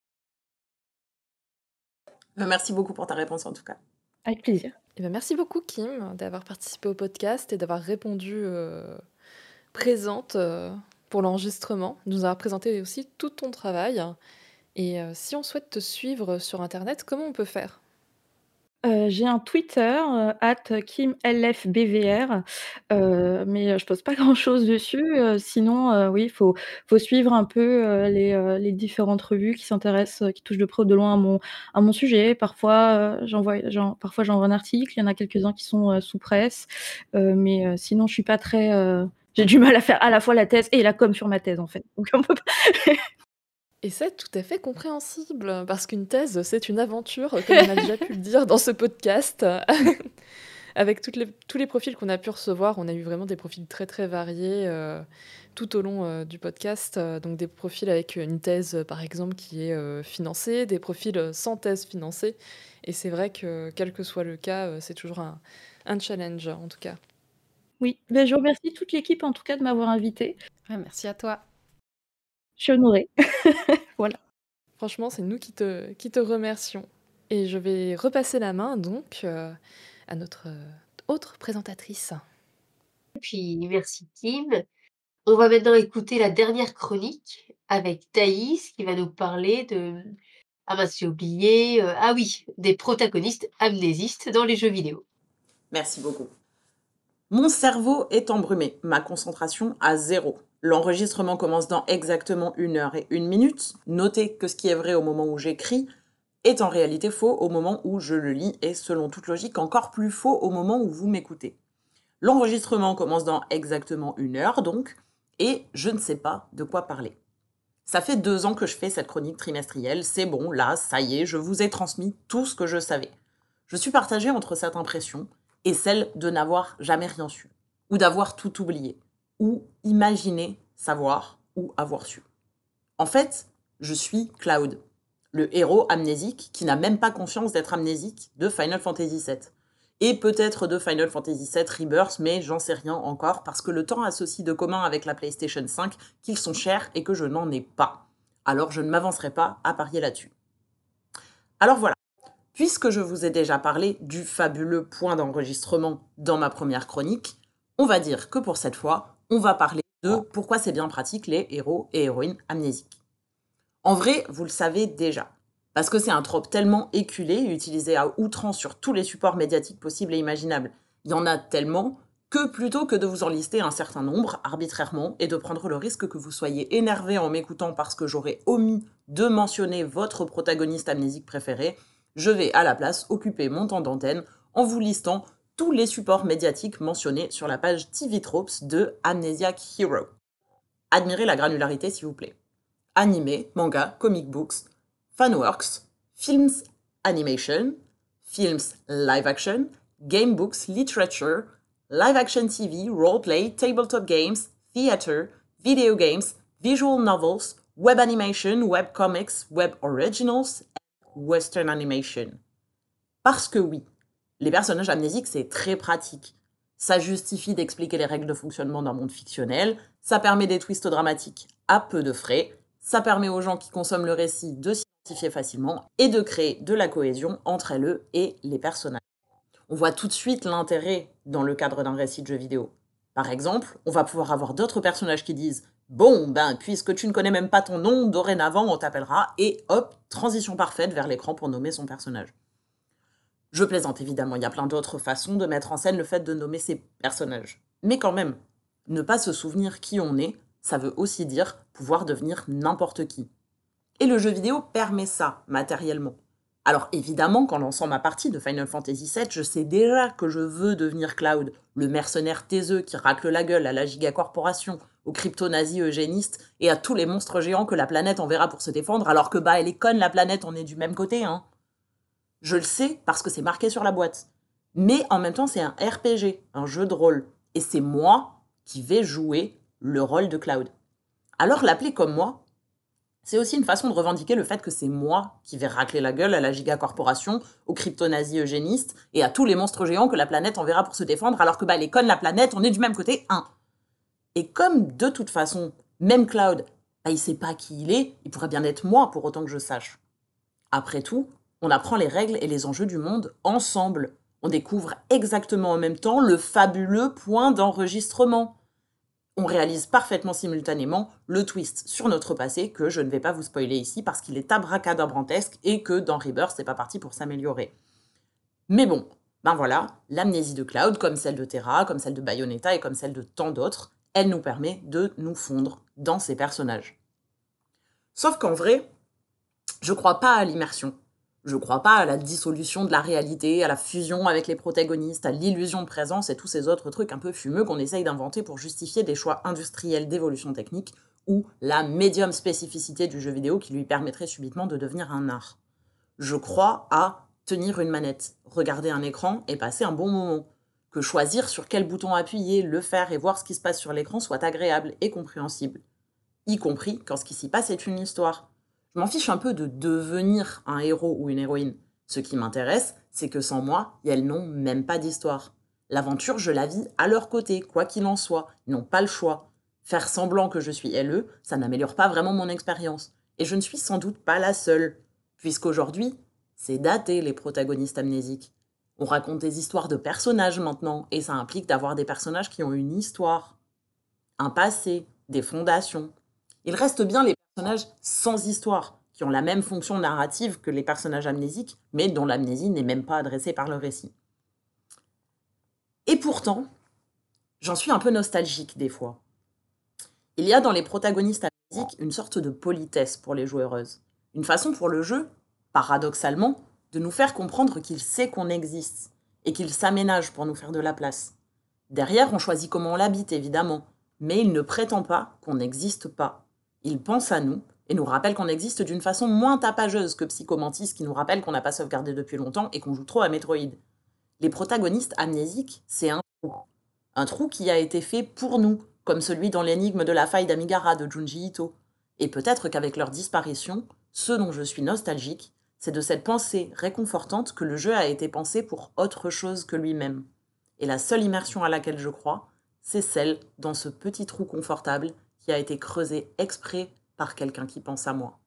Euh, Merci beaucoup pour ta réponse en tout cas. Avec plaisir. Eh ben, merci beaucoup Kim d'avoir participé au podcast et d'avoir répondu euh, présente euh, pour l'enregistrement, de nous avoir présenté aussi tout ton travail. Et euh, si on souhaite te suivre sur Internet, comment on peut faire? Heu, j'ai un Twitter, heu, arobase kim l f b v r, heu, mais heu, je poste pas grand-chose dessus, heu, sinon, heu, oui, faut faut suivre un peu, heu, les, heu, les différentes revues qui s'intéressent, heu, qui touchent de près ou de loin à mon à mon sujet. Parfois, heu, j'envoie j'en parfois j'envoie un article, il y en a quelques-uns qui sont, heu, sous presse, heu, mais heu, sinon je suis pas très, heu, j'ai du mal à faire à la fois la thèse et la com sur ma thèse, en fait, donc on peut pas. Et c'est tout à fait compréhensible, parce qu'une thèse, c'est une aventure, comme on a déjà pu le dire dans ce podcast. avec toutes les, tous les profils qu'on a pu recevoir, on a eu vraiment des profils très très variés euh, tout au long euh, du podcast. Euh, donc des profils avec une thèse, euh, par exemple, qui est euh, financée, des profils euh, sans thèse financée. Et c'est vrai que, quel que soit le cas, euh, c'est toujours un, un challenge, en tout cas. Oui, ben, je remercie toute l'équipe, en tout cas, de m'avoir invitée. Ouais, merci à toi. Je suis honorée. Voilà. Franchement, c'est nous qui te, qui te remercions. Et je vais repasser la main, donc, euh, à notre euh, autre présentatrice. Puis merci Kim. On va maintenant écouter la dernière chronique avec Thaïs qui va nous parler de... Ah mince, j'ai oublié. euh, Ah oui, des protagonistes amnésistes dans les jeux vidéo. Merci beaucoup. Mon cerveau est embrumé, ma concentration à zéro. L'enregistrement commence dans exactement une heure et une minute. Notez que ce qui est vrai au moment où j'écris est en réalité faux au moment où je le lis et selon toute logique encore plus faux au moment où vous m'écoutez. L'enregistrement commence dans exactement une heure donc, et je ne sais pas de quoi parler. Ça fait deux ans que je fais cette chronique trimestrielle, c'est bon, là, ça y est, je vous ai transmis tout ce que je savais. Je suis partagée entre cette impression et celle de n'avoir jamais rien su, ou d'avoir tout oublié, ou imaginer savoir ou avoir su. En fait, je suis Cloud, le héros amnésique qui n'a même pas conscience d'être amnésique de Final Fantasy sept. Et peut-être de Final Fantasy sept Rebirth, mais j'en sais rien encore, parce que le temps a ceci de commun avec la PlayStation cinq qu'ils sont chers et que je n'en ai pas. Alors je ne m'avancerai pas à parier là-dessus. Alors voilà, puisque je vous ai déjà parlé du fabuleux point d'enregistrement dans ma première chronique, on va dire que pour cette fois, on va parler de pourquoi c'est bien pratique les héros et héroïnes amnésiques. En vrai, vous le savez déjà. Parce que c'est un trope tellement éculé, utilisé à outrance sur tous les supports médiatiques possibles et imaginables. Il y en a tellement que plutôt que de vous en lister un certain nombre arbitrairement et de prendre le risque que vous soyez énervé en m'écoutant parce que j'aurais omis de mentionner votre protagoniste amnésique préféré, je vais à la place occuper mon temps d'antenne en vous listant tous les supports médiatiques mentionnés sur la page T V Tropes de Amnesiac Hero. Admirez la granularité s'il vous plaît. Animé, manga, comic books, fanworks, films animation, films live action, game books, literature, live action T V, roleplay, tabletop games, theater, video games, visual novels, web animation, web comics, web originals, and western animation. Parce que oui, les personnages amnésiques c'est très pratique. Ça justifie d'expliquer les règles de fonctionnement d'un monde fictionnel, ça permet des twists dramatiques à peu de frais, ça permet aux gens qui consomment le récit de s'identifier facilement et de créer de la cohésion entre elles et les personnages. On voit tout de suite l'intérêt dans le cadre d'un récit de jeu vidéo. Par exemple, on va pouvoir avoir d'autres personnages qui disent « Bon, ben, puisque tu ne connais même pas ton nom, dorénavant on t'appellera » et hop, transition parfaite vers l'écran pour nommer son personnage. Je plaisante évidemment, il y a plein d'autres façons de mettre en scène le fait de nommer ses personnages. Mais quand même, ne pas se souvenir qui on est, ça veut aussi dire pouvoir devenir n'importe qui. Et le jeu vidéo permet ça, matériellement. Alors évidemment, qu'en lançant ma partie de Final Fantasy sept, je sais déjà que je veux devenir Cloud, le mercenaire taiseux qui racle la gueule à la gigacorporation, aux crypto-nazis eugénistes et à tous les monstres géants que la planète enverra pour se défendre, alors que bah elle est conne la planète, on est du même côté, hein. Je le sais parce que c'est marqué sur la boîte. Mais en même temps, c'est un R P G, un jeu de rôle. Et c'est moi qui vais jouer le rôle de Cloud. Alors l'appeler comme moi, c'est aussi une façon de revendiquer le fait que c'est moi qui vais racler la gueule à la gigacorporation, aux crypto-nazis eugénistes et à tous les monstres géants que la planète enverra pour se défendre, alors que bah les connes la planète, on est du même côté, hein. Et comme de toute façon, même Cloud, bah, il sait pas qui il est, il pourrait bien être moi pour autant que je sache. Après tout, on apprend les règles et les enjeux du monde ensemble. On découvre exactement en même temps le fabuleux point d'enregistrement. On réalise parfaitement simultanément le twist sur notre passé que je ne vais pas vous spoiler ici parce qu'il est abracadabrantesque et que dans Rebirth, c'est pas parti pour s'améliorer. Mais bon, ben voilà, l'amnésie de Cloud, comme celle de Terra, comme celle de Bayonetta et comme celle de tant d'autres, elle nous permet de nous fondre dans ces personnages. Sauf qu'en vrai, je crois pas à l'immersion. Je crois pas à la dissolution de la réalité, à la fusion avec les protagonistes, à l'illusion de présence et tous ces autres trucs un peu fumeux qu'on essaye d'inventer pour justifier des choix industriels d'évolution technique ou la médium spécificité du jeu vidéo qui lui permettrait subitement de devenir un art. Je crois à tenir une manette, regarder un écran et passer un bon moment. que choisir sur quel bouton appuyer, le faire et voir ce qui se passe sur l'écran soit agréable et compréhensible, y compris quand ce qui s'y passe est une histoire. Je m'en fiche un peu de devenir un héros ou une héroïne. Ce qui m'intéresse, c'est que sans moi, elles n'ont même pas d'histoire. L'aventure, je la vis à leur côté, quoi qu'il en soit. Ils n'ont pas le choix. Faire semblant que je suis L E, ça n'améliore pas vraiment mon expérience. Et je ne suis sans doute pas la seule. Puisqu'aujourd'hui, c'est daté les protagonistes amnésiques. On raconte des histoires de personnages maintenant, et ça implique d'avoir des personnages qui ont une histoire, un passé, des fondations. Il reste bien les personnages sans histoire, qui ont la même fonction narrative que les personnages amnésiques, mais dont l'amnésie n'est même pas adressée par le récit. Et pourtant, j'en suis un peu nostalgique des fois. Il y a dans les protagonistes amnésiques une sorte de politesse pour les joueuses. Une façon pour le jeu, paradoxalement, de nous faire comprendre qu'il sait qu'on existe et qu'il s'aménage pour nous faire de la place. Derrière, on choisit comment on l'habite, évidemment, mais il ne prétend pas qu'on n'existe pas. Il pense à nous et nous rappelle qu'on existe d'une façon moins tapageuse que Psychomantis qui nous rappelle qu'on n'a pas sauvegardé depuis longtemps et qu'on joue trop à Metroid. Les protagonistes amnésiques, c'est un trou. Un trou qui a été fait pour nous, comme celui dans l'énigme de la faille d'Amigara de Junji Ito. Et peut-être qu'avec leur disparition, ce dont je suis nostalgique, c'est de cette pensée réconfortante que le jeu a été pensé pour autre chose que lui-même. Et la seule immersion à laquelle je crois, c'est celle dans ce petit trou confortable qui a été creusé exprès par quelqu'un qui pense à moi.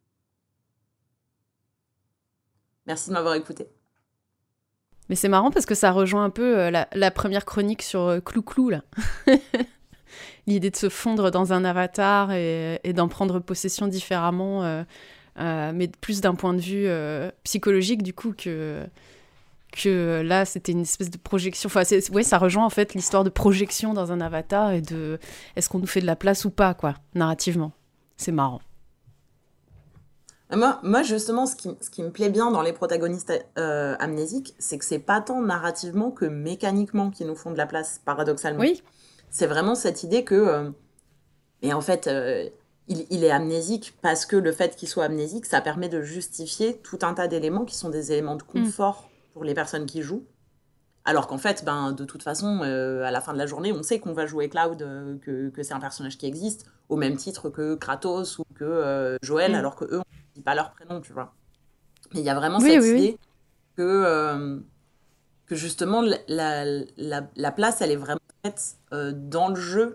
Merci de m'avoir écouté. Mais c'est marrant parce que ça rejoint un peu euh, la, la première chronique sur euh, Clou-Clou, là. L'idée de se fondre dans un avatar et, et d'en prendre possession différemment, euh, euh, mais plus d'un point de vue euh, psychologique, du coup, que, que là, c'était une espèce de projection. Enfin, c'est, ouais, ça rejoint en fait l'histoire de projection dans un avatar et de est-ce qu'on nous fait de la place ou pas, quoi, narrativement. C'est marrant. Moi, moi, justement, ce qui, ce qui me plaît bien dans les protagonistes euh, amnésiques, c'est que c'est pas tant narrativement que mécaniquement qu'ils nous font de la place, paradoxalement. Oui. C'est vraiment cette idée que... Euh, mais en fait, euh, il, il est amnésique parce que le fait qu'il soit amnésique, ça permet de justifier tout un tas d'éléments qui sont des éléments de confort mmh. pour les personnes qui jouent. Alors qu'en fait, ben, de toute façon, euh, à la fin de la journée, on sait qu'on va jouer Cloud, euh, que, que c'est un personnage qui existe, au même titre que Kratos ou que euh, Joël, mmh. alors qu'eux, on ne dit pas leur prénom, tu vois. Mais il y a vraiment oui, cette oui, idée oui. que, euh, que justement, la, la, la place, elle est vraiment faite euh, dans le jeu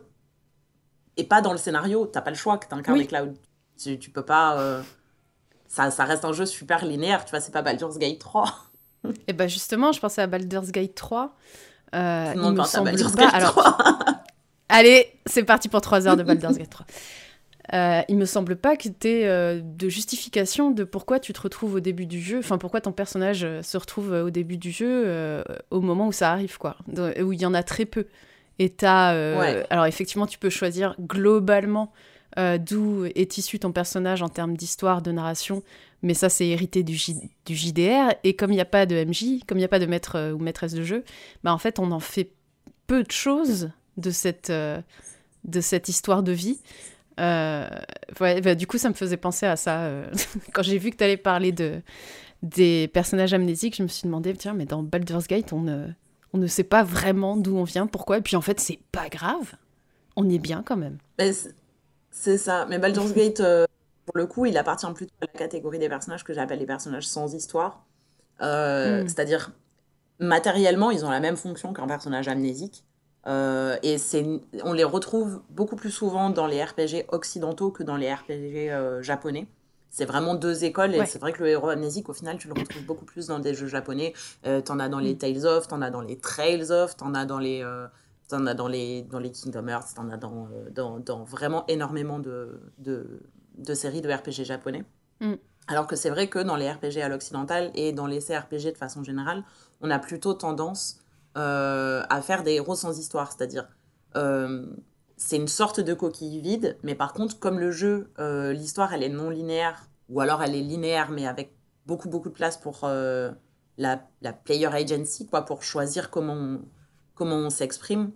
et pas dans le scénario. T'as pas le choix que t'incarnes oui. Cloud. Tu, tu peux pas... Euh, ça, ça reste un jeu super linéaire, tu vois, c'est pas Baldur's Gate trois. Et bah justement, je pensais à Baldur's Gate trois. Euh, Tout le monde il me pense semble à Baldur's pas... Gate Alors, trois. allez, c'est parti pour trois heures de Baldur's Gate trois. Euh, il me semble pas que t'aies euh, de justification de pourquoi tu te retrouves au début du jeu, enfin pourquoi ton personnage euh, se retrouve au début du jeu euh, au moment où ça arrive, quoi, où il y en a très peu. Et t'as... Euh, ouais. Alors effectivement, tu peux choisir globalement euh, d'où est issu ton personnage en termes d'histoire, de narration, mais ça, c'est hérité du, J- du J D R. Et comme il n'y a pas de M J, comme il n'y a pas de maître euh, ou maîtresse de jeu, bah, en fait, on en fait peu de choses de cette, euh, de cette histoire de vie. Euh, ouais, bah, du coup, ça me faisait penser à ça. Euh, quand j'ai vu que tu allais parler de, des personnages amnésiques, je me suis demandé, tiens, mais dans Baldur's Gate, on ne, on ne sait pas vraiment d'où on vient, pourquoi. Et puis en fait, c'est pas grave. On est bien quand même. Mais c'est, c'est ça. Mais Baldur's Gate, euh, pour le coup, il appartient plutôt à la catégorie des personnages que j'appelle les personnages sans histoire. Euh, mm. C'est-à-dire, matériellement, ils ont la même fonction qu'un personnage amnésique. Euh, et c'est, on les retrouve beaucoup plus souvent dans les R P G occidentaux que dans les R P G euh, japonais. C'est vraiment deux écoles, et ouais. c'est vrai que le héros amnésique, au final, tu le retrouves beaucoup plus dans des jeux japonais. Euh, t'en as dans les Tales of, t'en as dans les Trails of, t'en as dans les, euh, t'en as dans les, dans les Kingdom Hearts, t'en as dans, euh, dans, dans vraiment énormément de, de, de séries de R P G japonais. Mm. Alors que c'est vrai que dans les R P G à l'occidental et dans les C R P G de façon générale, on a plutôt tendance Euh, à faire des héros sans histoire, c'est-à-dire euh, c'est une sorte de coquille vide, mais par contre comme le jeu, euh, l'histoire elle est non linéaire, ou alors elle est linéaire mais avec beaucoup beaucoup de place pour euh, la, la player agency, quoi, pour choisir comment on, comment on s'exprime,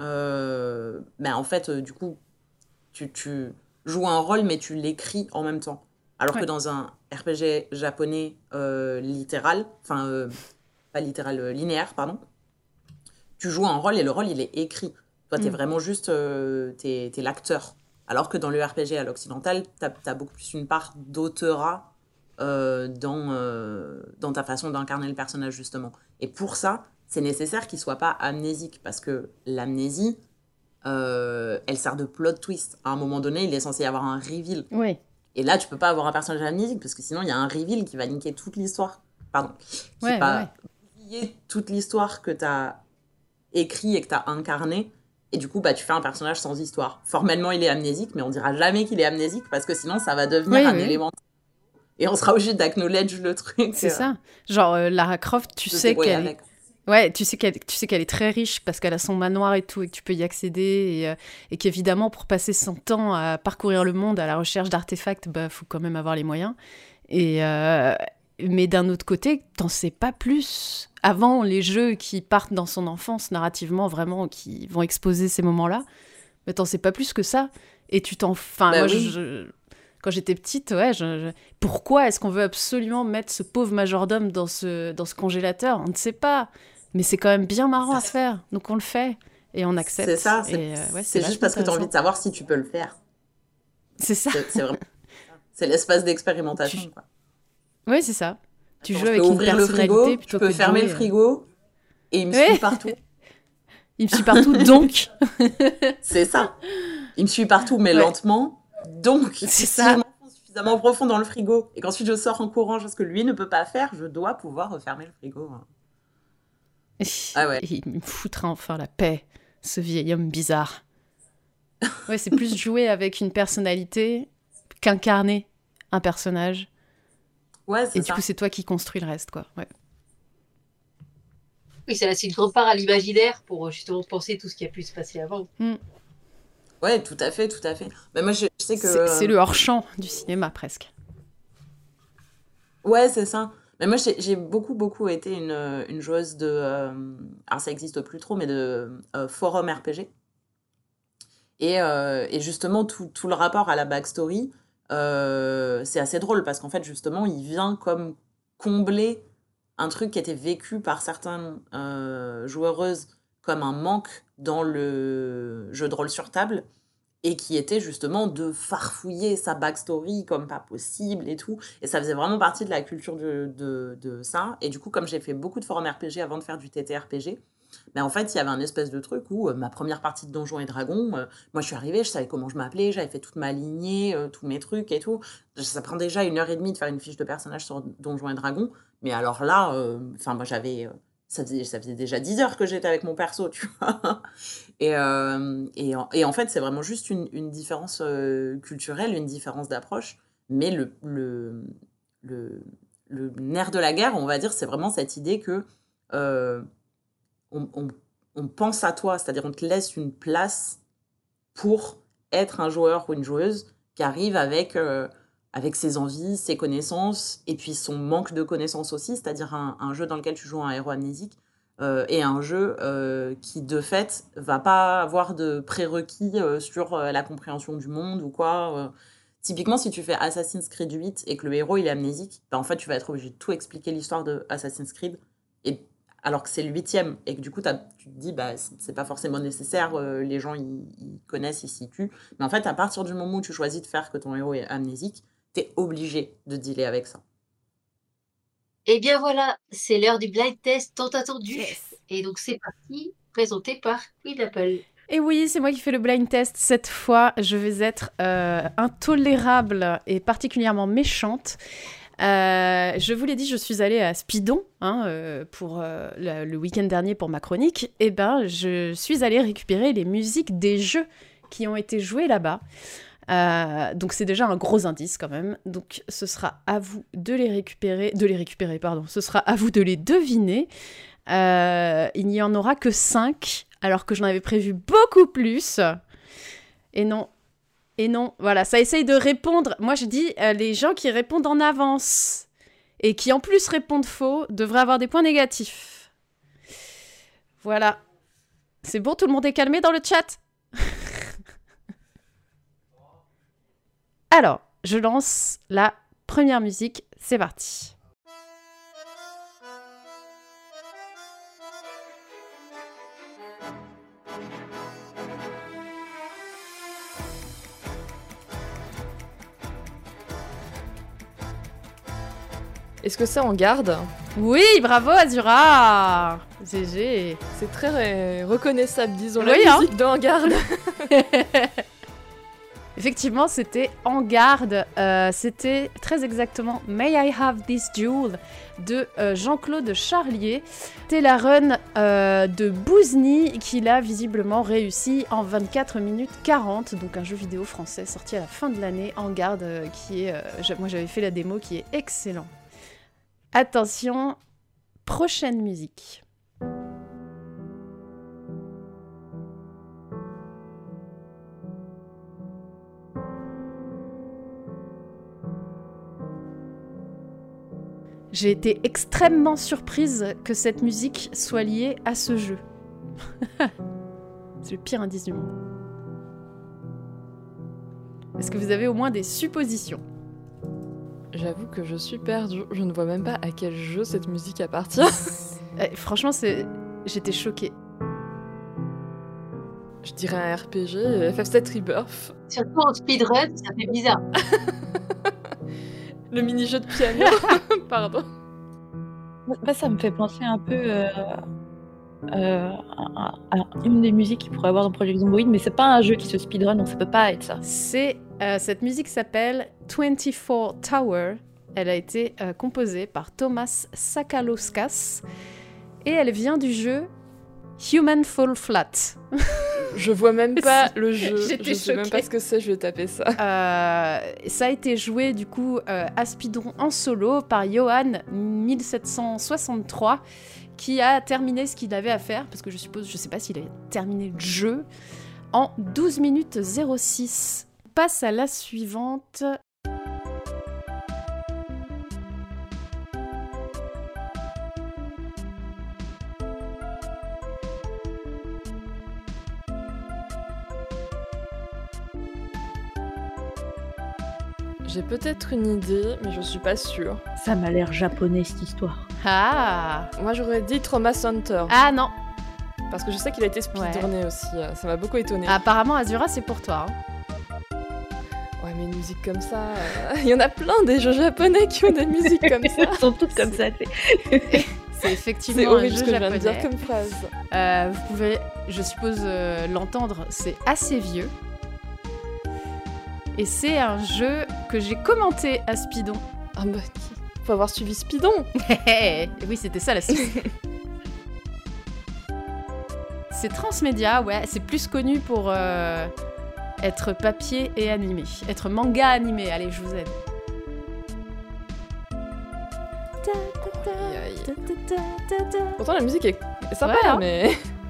euh, ben en fait euh, du coup tu, tu joues un rôle mais tu l'écris en même temps, alors ouais. que dans un R P G japonais euh, littéral, enfin euh, pas littéral, euh, linéaire pardon, tu joues un rôle et le rôle, il est écrit. Toi, t'es Mm. vraiment juste, euh, t'es, t'es l'acteur. Alors que dans le R P G à l'occidental, t'as, t'as beaucoup plus une part d'auteurat euh, dans, euh, dans ta façon d'incarner le personnage, justement. Et pour ça, c'est nécessaire qu'il soit pas amnésique, parce que l'amnésie, euh, elle sert de plot twist. À un moment donné, il est censé y avoir un reveal. Oui. Et là, tu peux pas avoir un personnage amnésique, parce que sinon, il y a un reveal qui va niquer toute l'histoire. Pardon. Qui Ouais, va ouais. oublier toute l'histoire que t'as écrit et que t'as incarné. Et du coup, bah, tu fais un personnage sans histoire. Formellement, il est amnésique, mais on dira jamais qu'il est amnésique, parce que sinon, ça va devenir Oui, un oui. élément. Et on sera obligé d'acknowledge le truc. C'est euh, ça. Genre, euh, Lara Croft, tu de se sais débrouiller qu'elle avec. Ouais, tu sais qu'elle, tu sais qu'elle est très riche parce qu'elle a son manoir et tout et que tu peux y accéder et, euh, et qu'évidemment pour passer son temps à parcourir le monde à la recherche d'artefacts, bah faut quand même avoir les moyens. Et euh, mais d'un autre côté, t'en sais pas plus. Avant, les jeux qui partent dans son enfance narrativement vraiment, qui vont exposer ces moments-là, mais t'en sais pas plus que ça. Et tu t'en, enfin Bah moi oui. je, je- quand j'étais petite, ouais, je, je- pourquoi est-ce qu'on veut absolument mettre ce pauvre majordome dans ce dans ce congélateur? On ne sait pas. Mais c'est quand même bien marrant à faire, donc on le fait et on accepte. C'est ça, c'est, Et, euh, ouais, c'est juste vachement parce que tu as envie intéressant. de savoir si tu peux le faire. C'est ça. C'est, c'est vraiment c'est l'espace d'expérimentation. Tu- Quoi. Oui, c'est ça. Tu Attends, joues je avec peux une ouvrir le personnalité frigo, plutôt je peux que de fermer jouer, le euh. frigo et il me Ouais. suit partout. Il me suit partout, donc. C'est ça. Il me suit partout, mais Ouais. lentement. Donc, C'est si ça. je m'enfonce suffisamment profond dans le frigo et qu'ensuite je sors en courant, chose que lui ne peut pas faire, je dois pouvoir refermer le frigo. Ah ouais. Et il me foutra enfin la paix, ce vieil homme bizarre. Ouais, c'est plus jouer avec une personnalité qu'incarner un personnage. Ouais, c'est Et ça. du coup, c'est toi qui construis le reste, quoi. Ouais. Oui, ça laisse une grande part à l'imaginaire pour euh, justement penser tout ce qui a pu se passer avant. Mm. Ouais, tout à fait, tout à fait. Mais moi, je, je sais que... C'est, c'est euh, le hors-champ du cinéma, presque. Ouais, c'est ça. Mais moi, j'ai, j'ai beaucoup, beaucoup été une, euh, une joueuse de... euh, alors, ça existe plus trop, mais de euh, forum R P G. Et, euh, et justement, tout, tout le rapport à la backstory, euh, c'est assez drôle, parce qu'en fait, justement, il vient comme combler un truc qui était vécu par certaines euh, joueuses comme un manque dans le jeu de rôle sur table, et qui était justement de farfouiller sa backstory comme pas possible et tout. Et ça faisait vraiment partie de la culture de, de, de ça. Et du coup, comme j'ai fait beaucoup de forums R P G avant de faire du T T R P G, mais en fait, il y avait un espèce de truc où euh, ma première partie de Donjons et Dragons, euh, moi je suis arrivée, je savais comment je m'appelais, j'avais fait toute ma lignée, euh, tous mes trucs et tout. Ça prend déjà une heure et demie de faire une fiche de personnage sur Donjons et Dragons. Mais alors là, enfin, euh, moi j'avais... Euh, ça faisait, ça faisait déjà dix heures que j'étais avec mon perso, tu vois. Et, euh, et, en, et en fait, c'est vraiment juste une, une différence euh, culturelle, une différence d'approche. Mais le, le, le, le nerf de la guerre, on va dire, c'est vraiment cette idée que euh, on, on, on pense à toi, c'est-à-dire on te laisse une place pour être un joueur ou une joueuse qui arrive avec... Euh, avec ses envies, ses connaissances, et puis son manque de connaissances aussi, c'est-à-dire un, un jeu dans lequel tu joues un héros amnésique, euh, et un jeu euh, qui, de fait, va pas avoir de prérequis euh, sur euh, la compréhension du monde ou quoi. Euh. Typiquement, si tu fais Assassin's Creed huit et que le héros il est amnésique, bah, en fait, tu vas être obligé de tout expliquer l'histoire de Assassin's Creed, et, alors que c'est le huitième, et que du coup, t'as, tu te dis, bah, c'est, c'est pas forcément nécessaire, euh, les gens, ils, ils connaissent, ils s'y tuent. Mais en fait, à partir du moment où tu choisis de faire que ton héros est amnésique, t'es obligé de dealer avec ça. Et bien voilà, c'est l'heure du blind test tant attendu. Et donc c'est parti, présenté par Queen Apple. Et oui, c'est moi qui fais le blind test. Cette fois, je vais être euh, intolérable et particulièrement méchante. Euh, je vous l'ai dit, je suis allée à Spidon hein, euh, pour euh, le, le week-end dernier pour ma chronique. Et ben, je suis allée récupérer les musiques des jeux qui ont été joués là-bas. Euh, donc c'est déjà un gros indice quand même. Donc ce sera à vous de les récupérer, de les récupérer, pardon. Ce sera à vous de les deviner. Euh, il n'y en aura que cinq, alors que j'en avais prévu beaucoup plus. Et non, et non, voilà, ça essaye de répondre. Moi je dis, euh, les gens qui répondent en avance et qui en plus répondent faux devraient avoir des points négatifs. Voilà. C'est bon, tout le monde est calmé dans le chat? Alors, je lance la première musique, c'est parti. Est-ce que c'est En Garde? Oui, bravo Azura. G G. C'est très reconnaissable, disons, oui, la hein. musique de En Garde. Effectivement, c'était En Garde. Euh, c'était très exactement May I Have This Jewel de euh, Jean-Claude Charlier. C'était la run euh, de Bouzni qu'il a visiblement réussi en vingt-quatre minutes quarante. Donc un jeu vidéo français sorti à la fin de l'année, En Garde, euh, qui est... Euh, moi j'avais fait la démo, qui est excellent. Attention, prochaine musique. J'ai été extrêmement surprise que cette musique soit liée à ce jeu. C'est le pire indice du monde. Est-ce que vous avez au moins des suppositions? J'avoue que je suis perdue. Je ne vois même pas à quel jeu cette musique appartient. Eh, franchement, c'est... j'étais choquée. Je dirais un R P G, F F sept Rebirth. Surtout en speedrun, ça fait bizarre. Le mini-jeu de piano. Pardon. Bah, ça me fait penser un peu euh, euh, à, à une des musiques qu'il pourrait avoir dans Project Zomboid, mais c'est pas un jeu qui se speedrun, donc ça peut pas être ça. C'est, euh, cette musique s'appelle vingt-quatre Tower. Elle a été euh, composée par Thomas Sakalauskas et elle vient du jeu Human Fall Flat. Je vois même pas le jeu. J'étais je sais choquée. même pas ce que c'est, je vais taper ça. Euh, ça a été joué du coup euh, à speedrun en solo par Johan mille sept cent soixante-trois qui a terminé ce qu'il avait à faire, parce que je suppose, je sais pas s'il a terminé le jeu, en douze minutes zéro six. On passe à la suivante. J'ai peut-être une idée, mais je suis pas sûre. Ça m'a l'air japonais cette histoire. Ah. Moi j'aurais dit Trauma Center. Ah non. Parce que je sais qu'il a été speedrunné Ouais. aussi, ça m'a beaucoup étonnée. Apparemment Azura c'est pour toi. Hein. Ouais mais une musique comme ça, euh, il y en a plein des jeux japonais qui ont des musiques comme ça. Elles sont toutes comme ça, tu sais. C'est effectivement C'est horrible un ce jeu que je viens de japonais. dire comme phrase. Euh, vous pouvez, je suppose, euh, l'entendre, c'est assez vieux. Et c'est un jeu que j'ai commenté à Speedon. Ah bah, faut avoir suivi Speedon. Oui, c'était ça la suite. C'est transmédia, ouais, c'est plus connu pour euh, être papier et animé. Être manga animé, allez, je vous aide. Pourtant la musique est, est sympa, Ouais, hein. mais...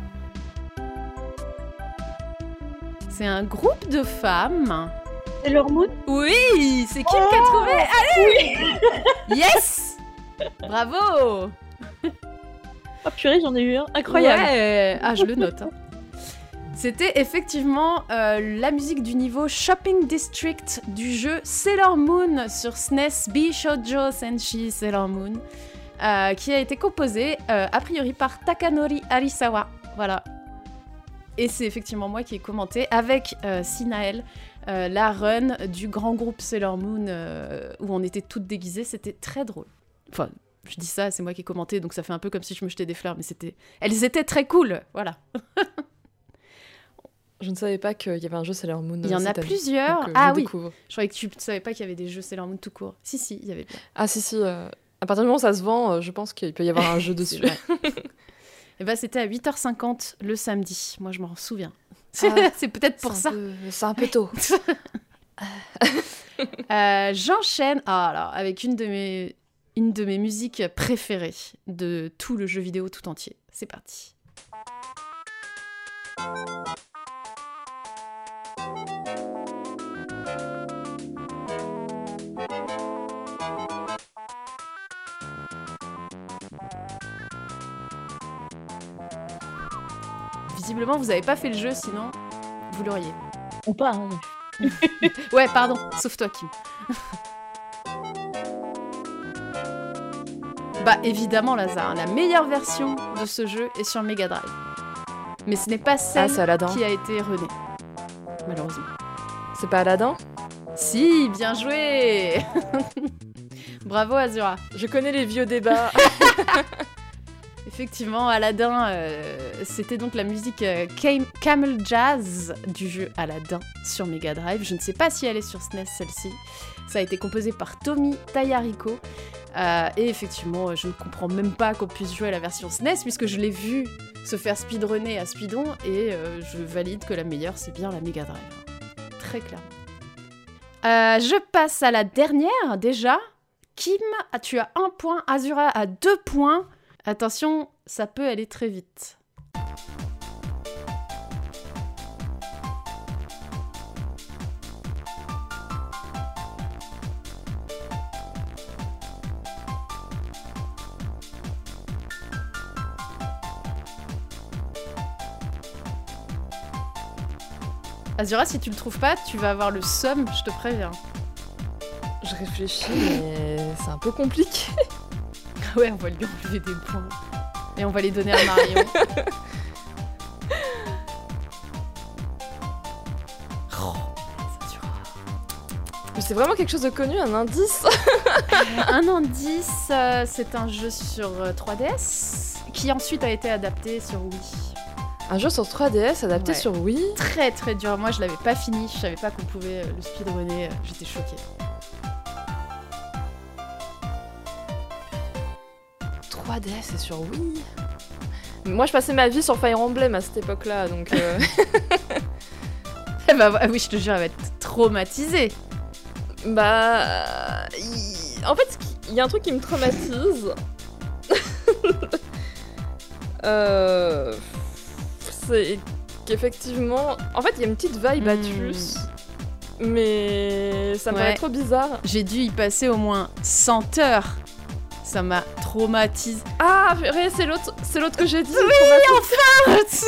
C'est un groupe de femmes. C'est leur mood. Oui, c'est Kim qui a trouvé. Allez, yes. Bravo. Oh purée, j'en ai eu un. Incroyable. Ouais. Ah, je le note. Hein. C'était effectivement euh, la musique du niveau Shopping District du jeu Sailor Moon sur S N E S Bishoujo Senshi Sailor Moon, euh, qui a été composé euh, a priori par Takanori Arisawa. Voilà. Et c'est effectivement moi qui ai commenté avec euh, Sinael euh, la run du grand groupe Sailor Moon euh, où on était toutes déguisées. C'était très drôle. Enfin, je dis ça, c'est moi qui ai commenté, donc ça fait un peu comme si je me jetais des fleurs, mais c'était... Elles étaient très cool, voilà. Je ne savais pas qu'il y avait un jeu Sailor Moon. Il y en a cette plusieurs. année, donc, euh, ah je oui, découvre. je croyais que tu ne savais pas qu'il y avait des jeux Sailor Moon tout court. Si, si, il y avait bien. Ah si, si. Euh, à partir du moment où ça se vend, euh, je pense qu'il peut y avoir un jeu dessus. Et bah, c'était à huit heures cinquante le samedi. Moi, je m'en souviens. Ah, c'est peut-être pour c'est ça. un peu- C'est un peu tôt. Euh, J'enchaîne ah, alors, avec une de, mes, une de mes musiques préférées de tout le jeu vidéo tout entier. C'est parti. Visiblement, vous n'avez pas fait le jeu, sinon vous l'auriez. Ou pas, hein. Ouais, pardon, sauf toi, Kim. Bah, évidemment, Lazare, la meilleure version de ce jeu est sur Mega Drive. Mais ce n'est pas celle Ah, c'est Aladdin. qui a été runée, malheureusement. C'est pas Aladdin? Si, bien joué. Bravo Azura. Je connais les vieux débats. Effectivement, Aladdin, euh, c'était donc la musique euh, Cam- Camel Jazz du jeu Aladdin sur Mega Drive. Je ne sais pas si elle est sur S N E S celle-ci. Ça a été composé par Tommy Tallarico. Euh, et effectivement, je ne comprends même pas qu'on puisse jouer à la version S N E S puisque je l'ai vu se faire speedrunner à Speedon et euh, je valide que la meilleure c'est bien la Mega Drive. Très clairement. Euh, je passe à la dernière déjà. Kim, tu as un point, Azura a deux points. Attention, ça peut aller très vite. Azura, si tu le trouves pas, tu vas avoir le seum, je te préviens. Je réfléchis, mais c'est un peu compliqué. Ouais, on va lui enlever des points. Et on va les donner à Marion. Oh, mais c'est vraiment quelque chose de connu, un indice. Un indice, euh, c'est un jeu sur euh, trois D S qui ensuite a été adapté sur Wii. Un jeu sur trois D S adapté Ouais. sur Wii. Très très dur. Moi, je l'avais pas fini. Je savais pas qu'on pouvait euh, le speedrunner. euh, J'étais choquée. trois D S et sur Wii. Moi, je passais ma vie sur Fire Emblem à cette époque-là, donc. Euh... Eh bah ah oui, je te jure, elle va être traumatisée. Bah, il- en fait, il y a un truc qui me traumatise. euh... C'est qu'effectivement, en fait, il y a une petite vibe Atlus, mais ça me Ouais. paraît trop bizarre. J'ai dû y passer au moins cent heures. Ça m'a traumatisé. Ah, purée, c'est l'autre, c'est l'autre que j'ai dit. Oui, enfin.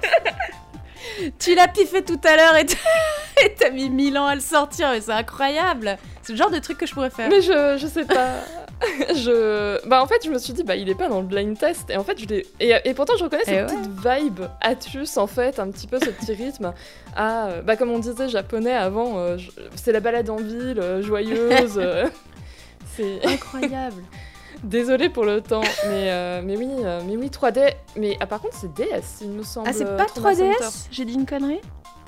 Tu l'as piffé tout à l'heure et t'- et t'as mis mille ans à le sortir, mais c'est incroyable. C'est le genre de truc que je pourrais faire. Mais je, je sais pas. je... Bah en fait, je me suis dit, bah il est pas dans le blind test. Et en fait, je l'ai... Et, et pourtant, je reconnais Eh cette ouais. petite vibe Atlus, en fait, un petit peu ce petit rythme. Ah, euh, bah comme on disait japonais avant, euh, je- c'est la balade en ville, euh, joyeuse. euh, c'est incroyable. Désolée pour le temps, mais, euh, mais oui, euh, mais oui, trois D. Mais ah, par contre, c'est D S, il me semble. Ah, c'est euh, pas Trauma trois D S? Center. J'ai dit une connerie?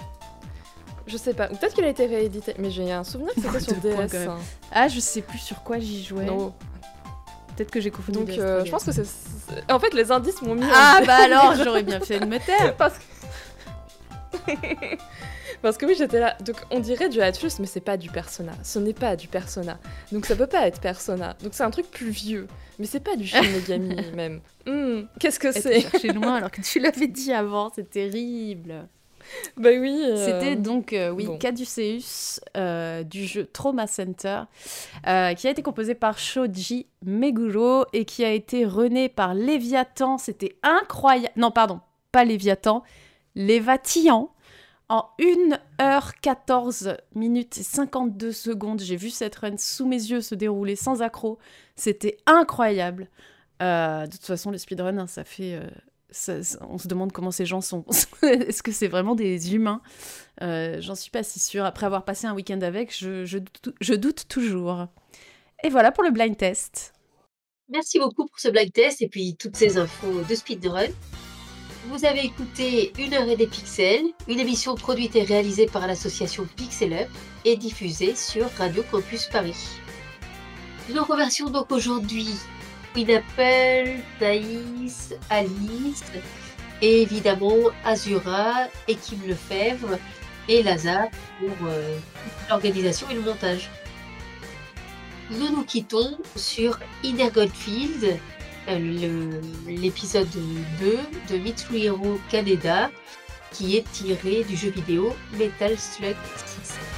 Je sais pas. Ou peut-être qu'il a été réédité, mais j'ai un souvenir que c'était sur Deux D points, S. quand même. Ah, je sais plus sur quoi j'y jouais. Non. Peut-être que j'ai confondu. Donc, D S, euh, trois D S. je pense que c'est. c'est- En fait, les indices m'ont mis. Ah en- bah alors, j'aurais bien fait de me taire. Parce que. Parce que oui, j'étais là. Donc, on dirait du Atlus, mais c'est pas du Persona. Ce n'est pas du Persona. Donc, ça peut pas être Persona. Donc, c'est un truc plus vieux. Mais c'est pas du Shin Megami, même. Hmm, qu'est-ce que Et t'es c'est cherché loin alors que tu l'avais dit avant, c'est terrible. Bah oui. euh, C'était donc, euh, oui, bon. Caduceus euh, du jeu Trauma Center, euh, qui a été composé par Shoji Meguro et qui a été runné par Léviathan. C'était incroyable. Non, pardon, pas Léviathan, Lévatian. En une heure quatorze minutes et cinquante-deux secondes, j'ai vu cette run sous mes yeux se dérouler sans accroc. C'était incroyable. Euh, de toute façon, les speedruns, hein, ça fait... euh, ça- ça- on se demande comment ces gens sont. Est-ce que c'est vraiment des humains? euh, J'en suis pas si sûre. Après avoir passé un week-end avec, je, je, doute, je doute toujours. Et voilà pour le blind test. Merci beaucoup pour ce blind test et puis toutes ces infos de speedrun. Vous avez écouté Une heure et des pixels, une émission produite et réalisée par l'association Pixel Up et diffusée sur Radio Campus Paris. Nous remercions donc aujourd'hui Winapple, Thaïs, Alice et évidemment Azura et Kim Lefebvre et Lazare pour euh, l'organisation et le montage. Nous nous quittons sur Inner Goldfield, euh, le- l'épisode deux de Mitsuhiro Kaneda, qui est tiré du jeu vidéo Metal Slug six.